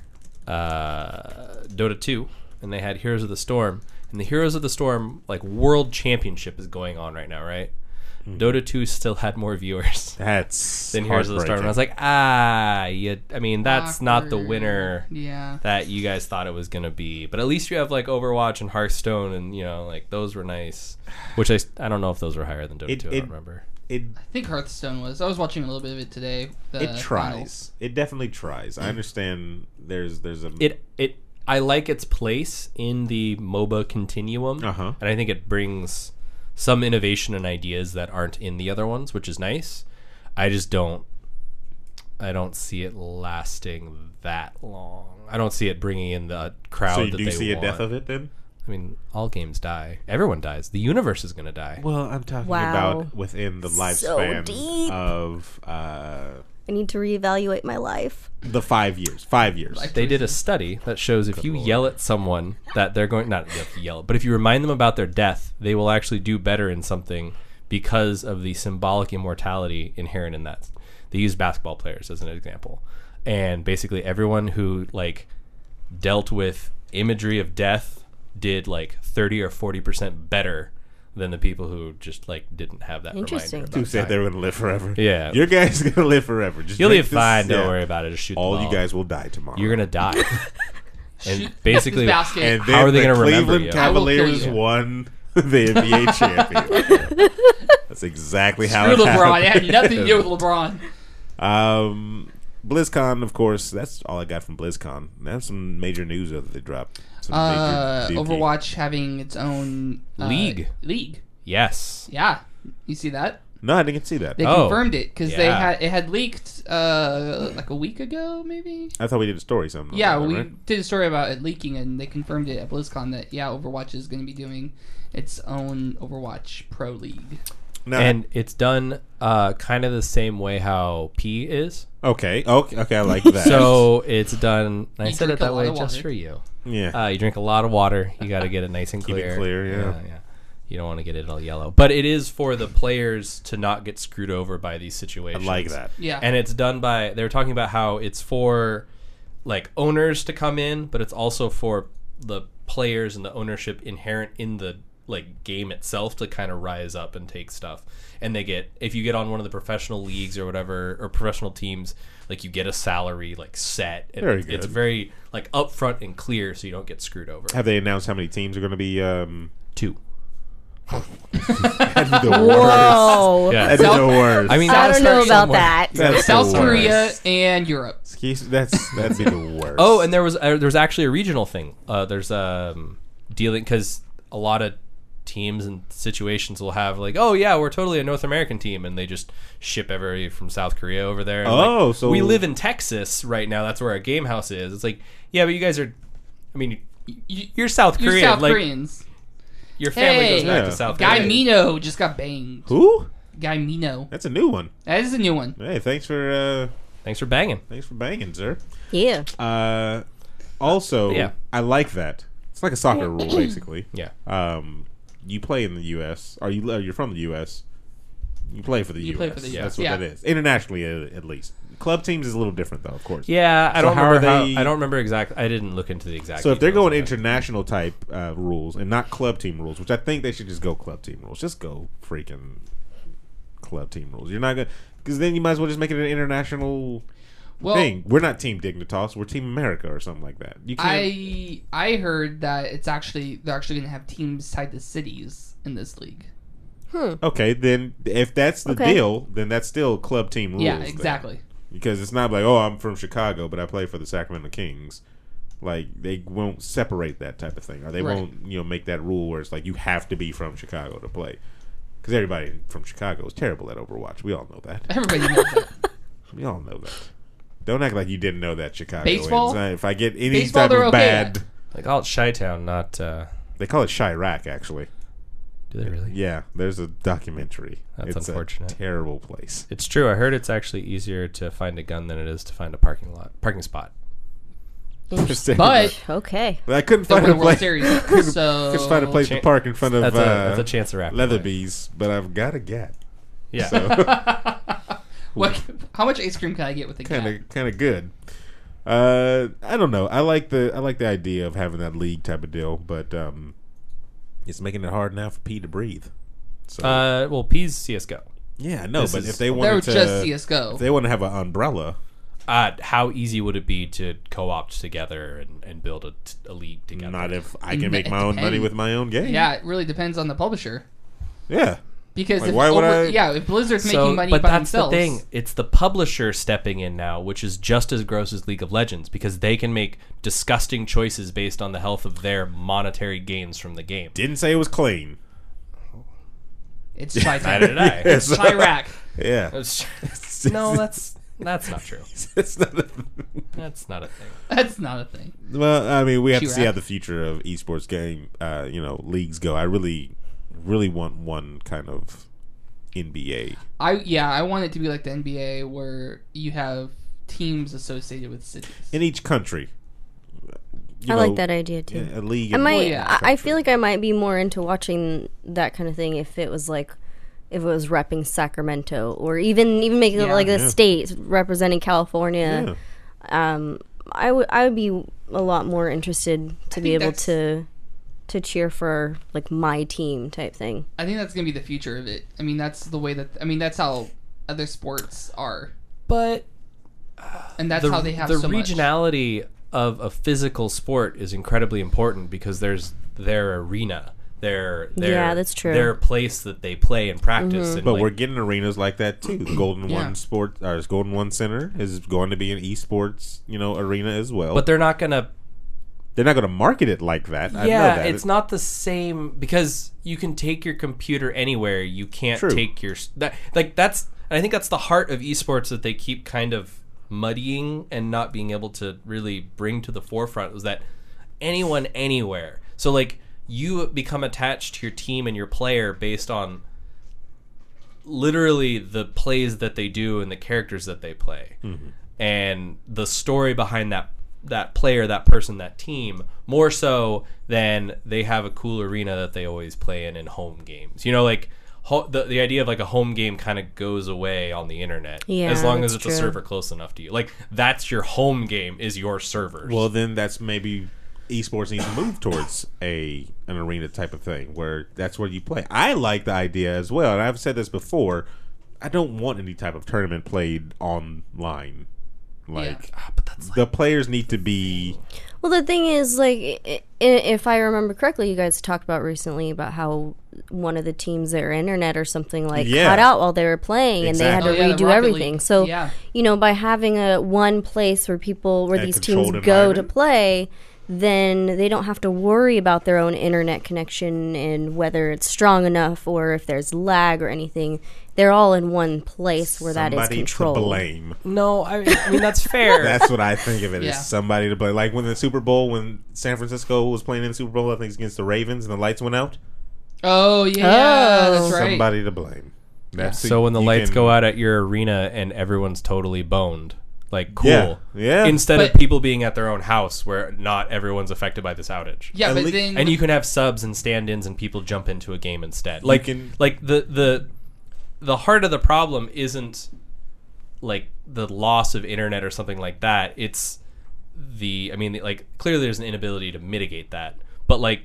uh, Dota two, and they had Heroes of the Storm. And the Heroes of the Storm like World Championship is going on right now, right? Dota two still had more viewers That's than Heroes of the Storm. And I was like, ah, you, I mean, that's not the Awkward. winner Yeah. that you guys thought it was going to be. But at least you have like Overwatch and Hearthstone, and you know, like those were nice. Which I, I don't know if those were higher than Dota It- two. I it- don't remember. it. I think Hearthstone was. I was watching a little bit of it today. The It tries. finals. It definitely tries. I understand. There's there's a It it I like its place in the MOBA continuum, Uh-huh. and I think it brings some innovation and ideas that aren't in the other ones, which is nice. I just don't I don't see it lasting that long. I don't see it bringing in the crowd So you that do they see want. a death of it then? I mean, all games die. Everyone dies. The universe is going to die. Well, I'm talking Wow. about within the So lifespan deep. of uh, I need to reevaluate my life. the five years. Five years. They did a study that shows if you Lord. yell at someone that they're going, not you have to yell, but if you remind them about their death, they will actually do better in something because of the symbolic immortality inherent in that. They use basketball players as an example. And basically everyone who like dealt with imagery of death did like thirty or forty percent better than the people who just like didn't have that Interesting. reminder. Who about said time. they were going to live forever? Yeah. Your guys going to live forever. Just You'll drink be this- fine. Don't yeah. worry about it. Just shoot the All ball. you guys will die tomorrow. You're gonna die. and Shoot basically, this basket. And How then are they the gonna remember Cleveland you? I will kill Cavaliers you. won the N B A championship. That's exactly how Screw it LeBron. It happened. had nothing to do with LeBron. Um, BlizzCon, of course. That's all I got from BlizzCon. That's some major news that they dropped. Some Uh, major dookie. Overwatch having its own uh, League. League. yes. Yeah, you see that? No, I didn't see that. They Oh. confirmed it because they Yeah. had it had leaked uh like a week ago, maybe. I thought we did a story something. Yeah, about that, we right? did a story about it leaking, and they confirmed it at BlizzCon that yeah, Overwatch is going to be doing its own Overwatch Pro League. No, And it's done uh, kind of the same way how P is. okay, okay, okay. I like that. So it's done. I You said drink it a that lot way of just water. for you. yeah, Uh, you drink a lot of water. You got to get it nice and Keep it clear. clear, yeah. yeah. You don't want to get it all yellow. But it is for the players to not get screwed over by these I situations. like that. Yeah, And it's done by, they were talking about how it's for like owners to come in, but it's also for the players and the ownership inherent in the like game itself to kind of rise up and take stuff. And they get, if you get on one of the professional leagues or whatever, or professional teams, like you get a salary like set, and Very it's good. very like upfront and clear, so you don't get screwed over. Have they announced how many teams are going to be? Um, Two. that'd be the worst. Whoa. Yeah. That'd be the worst. I mean, I gotta don't know start about somewhere. that. That's South the Korea worst. and Europe. Excuse- That's that'd be the worst. Oh, and there was uh, there's actually a regional thing. Uh, there's um dealing because a lot of teams and situations will have like, oh yeah, we're totally a North American team, and they just ship everybody from South Korea over there. And Oh, like, so- we live in Texas right now. That's where our game house is. It's like, yeah, but you guys are, I mean, y- y- you're South You're Korean. South like Koreans. your family Hey. goes back Yeah. to South Guy Korea. Mino just got banged. who? Guy Mino. That's a new one. That is a new one. Hey, thanks for uh, Thanks for banging. thanks for banging, sir. Yeah. Uh, also, Yeah. I like that. It's like a soccer rule, basically. Yeah. Um, you play in the U S Or you uh, you're from the U S You play for the You U S play for the U S, That's what yeah. that is. Internationally, at, at least. Club teams is a little different, though. Of course. Yeah, I So don't how remember are how, they- I don't remember exactly. I didn't look into the exact. So if they're details going of that. international type uh, rules and not club team rules, which I think they should just go club team rules, just go freaking club team rules. You're not gonna, because then you might as well just make it an international Well, thing. We're not Team Dignitas, we're Team America or something like that. You can't. I I heard that it's actually they're actually going to have teams tied to cities in this league. Okay, then if that's the Okay. deal, then that's still club team rules. Yeah, then. exactly. Because it's not like, oh, I'm from Chicago, but I play for the Sacramento Kings. Like, they won't separate that type of thing, or they Right. won't, you know, make that rule where it's like you have to be from Chicago to play. Because everybody from Chicago is terrible at Overwatch. We all know that. Everybody knows that. We all know that. Don't act like you didn't know that, Chicago. Baseball? If I get any Baseball, type they're of okay bad, at. They call it Chi-Town, not. Uh, they call it Chirac, actually. do they really? Yeah, there's a documentary. That's it's unfortunate. A terrible place. It's true. I heard it's actually easier to find a gun than it is to find a parking lot, parking spot. Interesting. But Okay. But I couldn't they find won a the World place. Series. couldn't, So couldn't find a place to Chan- park in front of That's uh, a that's a chance of rapid fire. Leatherby's, but I've got a gat. Yeah. So what? How much ice cream can I get with a kind cat? of kind of good. Uh, I don't know. I like the I like the idea of having that league type of deal, but um, it's making it hard now for P to breathe. So Uh, well, P's C S G O. yeah, I know. this But is- if they They were wanted to, just C S G O. if they want to have an umbrella, Uh, how easy would it be to co-opt together and, and build a, t- a league together? not if I can It make my own money depends. with my own game. Yeah, it really depends on the publisher. yeah. Because Like, if why would over, I- yeah, if Blizzard's So, making money but by that's themselves, the thing. It's the publisher stepping in now, which is just as gross as League of Legends, because they can make disgusting choices based on the health of their monetary gains from the game. Didn't say it was clean. it's Neither did Chirac. I. It's Chirac. Yeah. no, that's that's not true. It's not a, That's not a thing. That's not a thing. well, I mean, we have to see Chirac. how the future of esports game, uh, you know, leagues go. I really, really want one kind of N B A. I yeah, I want it to be like the N B A where you have teams associated with cities. in each country. You I know, like that idea too. A league. I in might. each yeah. I, I country. feel like I might be more into watching that kind of thing if it was like, if it was repping Sacramento or even even making it Yeah. like the Yeah. state representing California. Yeah. Um, I would I would be a lot more interested to be think able that's- to to cheer for like my team type thing. I think that's gonna be the future of it. I mean, that's the way that I mean that's how other sports are, But and that's the, how they have the so much. regionality of a physical sport is incredibly important because there's their arena, their their Yeah, that's true. their place that they play and practice. And But like, we're getting arenas like that too. The Golden Yeah. One Sport, or Golden One Center, is going to be an esports, you know, arena as well. but they're not gonna. they're not going to market it like that. I know Yeah, that. it's not the same because you can take your computer anywhere. You can't True. take your that like that's. I think that's the heart of esports that they keep kind of muddying and not being able to really bring to the forefront was that anyone anywhere. So like you become attached to your team and your player based on literally the plays that they do and the characters that they play. Mm-hmm. And the story behind that that player, that person, that team, more so than they have a cool arena that they always play in in home games. You know, like ho- the the idea of like a home game kind of goes away on the internet Yeah, as long as that's it's a true. server close enough to you. Like that's your home game is your servers. Well, then that's maybe esports needs to move towards a an arena type of thing where that's where you play. I like the idea as well, and I've said this before. I don't want any type of tournament played online. Like, Yeah. but that's like, the players need to be. Well, the thing is, like, i- i- if I remember correctly, you guys talked about recently about how one of the teams, their internet or something, like, Yeah. cut out while they were playing, and they had to Exactly. Oh, yeah, the redo Rocket everything. League. So, Yeah. you know, by having a one place where people, where A these teams controlled go to environment. play, then they don't have to worry about their own internet connection and whether it's strong enough or if there's lag or anything. They're all in one place where that is Somebody controlled. to blame. no, I mean, I mean that's fair. That's what I think of it. Yeah. As somebody to blame. Like when the Super Bowl, when San Francisco was playing in the Super Bowl, I think it's against the Ravens, and the lights went out. Oh yeah, Oh. that's right. Somebody to blame. That's so when the you lights can- go out at your arena and everyone's totally boned, like cool. Yeah, yeah. Instead of But- people being at their own house where not everyone's affected by this outage. Yeah, At but lea- then And you can have subs and stand-ins and people jump into a game instead. Like can- like the the the heart of the problem isn't like the loss of internet or something like that. It's the I mean like clearly there's an inability to mitigate that. But like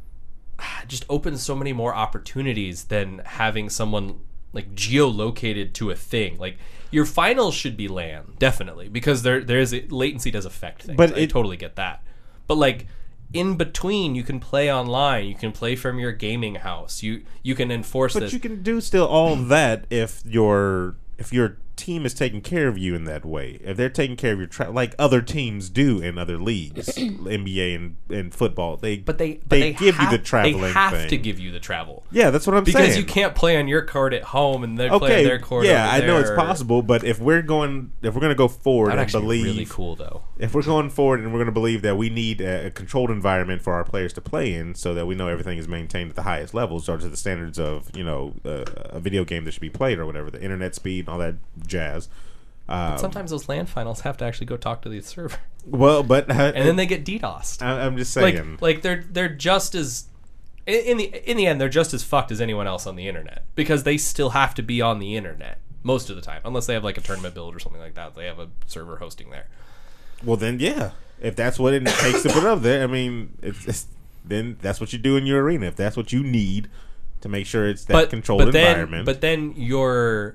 it just opens so many more opportunities than having someone like geolocated to a thing. Like your finals should be LAN, definitely, because there there is a, latency does affect things. But I it- totally get that. But like in between, you can play online. You can play from your gaming house. You you can enforce But this. you can do still all that if your if your team is taking care of you in that way. If they're taking care of your tra- like other teams do in other leagues, N B A and, and football. They but they but they, they give have, you the traveling They have thing. to give you the travel. Yeah, that's what I'm Because saying. you can't play on your court at home and they're playing Okay, their court. yeah, over I know it's there. possible, but if we're going, if we're going to go forward That'd and actually believe, be really cool though. if we're going forward and we're going to believe that we need a, a controlled environment for our players to play in, so that we know everything is maintained at the highest levels or to the standards of you know uh, a video game that should be played or whatever, the internet speed and all that jazz. Um, Sometimes those LAN finals have to actually go talk to the server, well, but uh, and then they get DDoSed. I, I'm just like saying, like they're they're just as in, in the in the end they're just as fucked as anyone else on the internet because they still have to be on the internet most of the time unless they have like a tournament build or something like that. They have a server hosting there. well, then yeah, if that's what it takes to put up there, I mean, it's, it's then that's what you do in your arena. If that's what you need to make sure it's that But controlled but then environment, but then your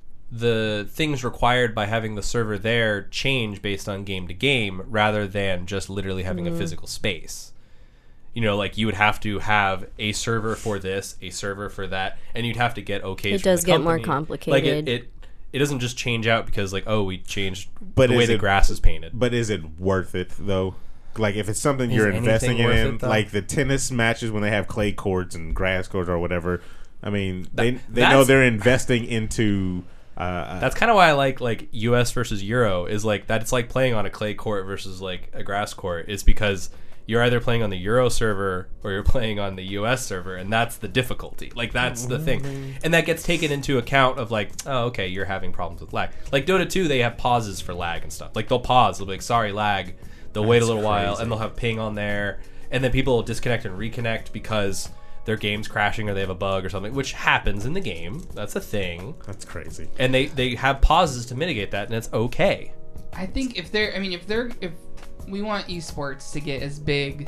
the things required by having the server there change based on game to game rather than just literally having a physical space. You know, like you would have to have a server for this, a server for that, and you'd have to get okays. It from does the get more company. complicated. Like it, it, it doesn't just change out because like oh we changed But the way is the it- grass is painted. But is it worth it though? Like if it's something Is you're anything investing worth in, it, though? like the tennis matches when they have clay courts and grass courts or whatever. I mean, they That- they know that's- they're investing into. Uh, That's kind of why I like like U S versus Euro is like that. It's like playing on a clay court versus like a grass court. Is because you're either playing on the Euro server or you're playing on the U S server, and that's the difficulty. Like that's the thing, and that gets taken into account of like, oh, okay, you're having problems with lag. Like Dota two, they have pauses for lag and stuff. Like they'll pause, they'll be like, sorry, lag. They'll wait a That's little while, crazy. and they'll have ping on there, and then people will disconnect and reconnect because their game's crashing or they have a bug or something, which happens in the game. That's a thing. that's crazy. And they, they have pauses to mitigate that, and it's okay. I think if they're, I mean, if they're, if we want esports to get as big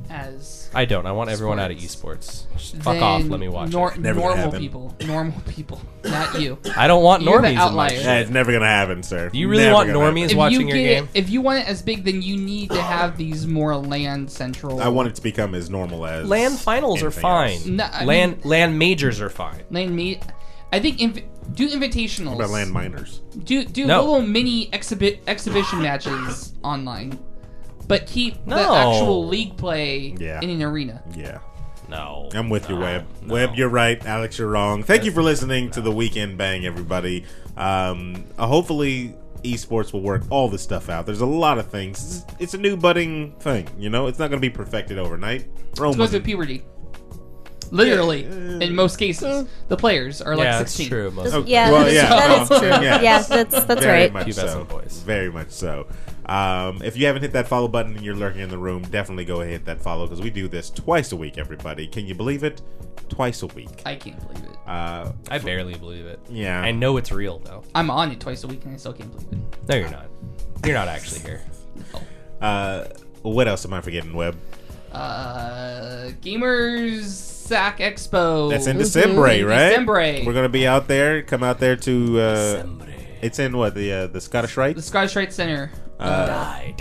as I don't. I want everyone out of Sports. esports. Just fuck off. Let me watch nor- it. Never gonna normal happen. people, normal people, not you. I don't want You're the normies in my outlier. shit. Yeah, it's never gonna happen, sir. Do you really Never want gonna normies happen. If watching you your get game? it, if you want it as big, then you need to have these more land central. I want it to become as normal as LAN finals are anything fine. else. No, I LAN mean- LAN majors are fine. land meet. I think inv- do invitationals. What about land miners? Do do No. little mini exhibit exhibition matches online, but keep the No. actual league play Yeah. in an arena. Yeah. No. I'm with you, No, Webb. no. Webb, you're right. Alex, you're wrong. Thank you for listening to the Weekend Bang, everybody. Um, uh, hopefully, esports will work all this stuff out. There's a lot of things. It's, it's a new budding thing. You know, it's not going to be perfected overnight. Rome It goes was through puberty. Literally, Yeah. in most cases, the players are like yeah, that's sixteen. true. Most of Yeah, Well, that's, yeah. that is Oh, true. yes. Yeah, that's that's Very right. much Pubescent so. boys. Very much so. Um, if you haven't hit that follow button and you're lurking in the room, definitely go ahead and hit that follow because we do this twice a week, everybody. Can you believe it? Twice a week. I can't believe it. Uh, I barely believe it. yeah. I know it's real though. I'm on it twice a week and I still can't believe it. No, you're not. You're not actually here. Uh, What else am I forgetting, Webb? Uh, Gamers Sack Expo. That's in December, right? December. We're gonna be out there. Come out there to. Uh, it's in what the uh, the Scottish Rite. The Scottish Rite Center. Uh, Die,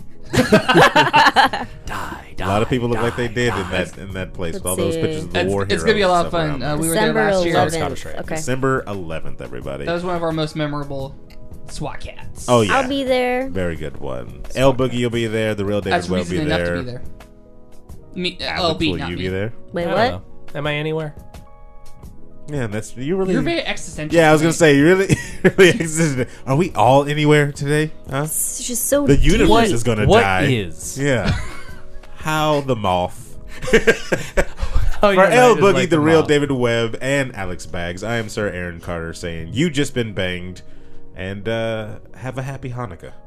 die, die, A lot of people look die, like they did die. in that in that place with all Let's those see. pictures of the It's, war it's heroes. gonna be a lot of and stuff fun. around Uh, we were December there last year. eleventh. Scottish Rite. Okay. December eleventh, everybody. That was one of our most memorable SWAT cats. Oh yeah, I'll be there. very good one. L Boogie will be there. The real David That's will reason be enough there. to be there. Me, Alex, L B, will not you me. be there? Wait, I don't what? know. Am I anywhere? Yeah, that's you really. You're very existential. yeah, I was gonna tonight. say you really, really. existed. Are we all anywhere today? Huh? It's just so The deep. universe What- is gonna what die. is? Yeah. How the moth. Oh, For you're L right, Boogie, it's like the real moth. David Webb, and Alex Baggs, I am Sir Aaron Carter saying you just been banged, and uh, have a happy Hanukkah.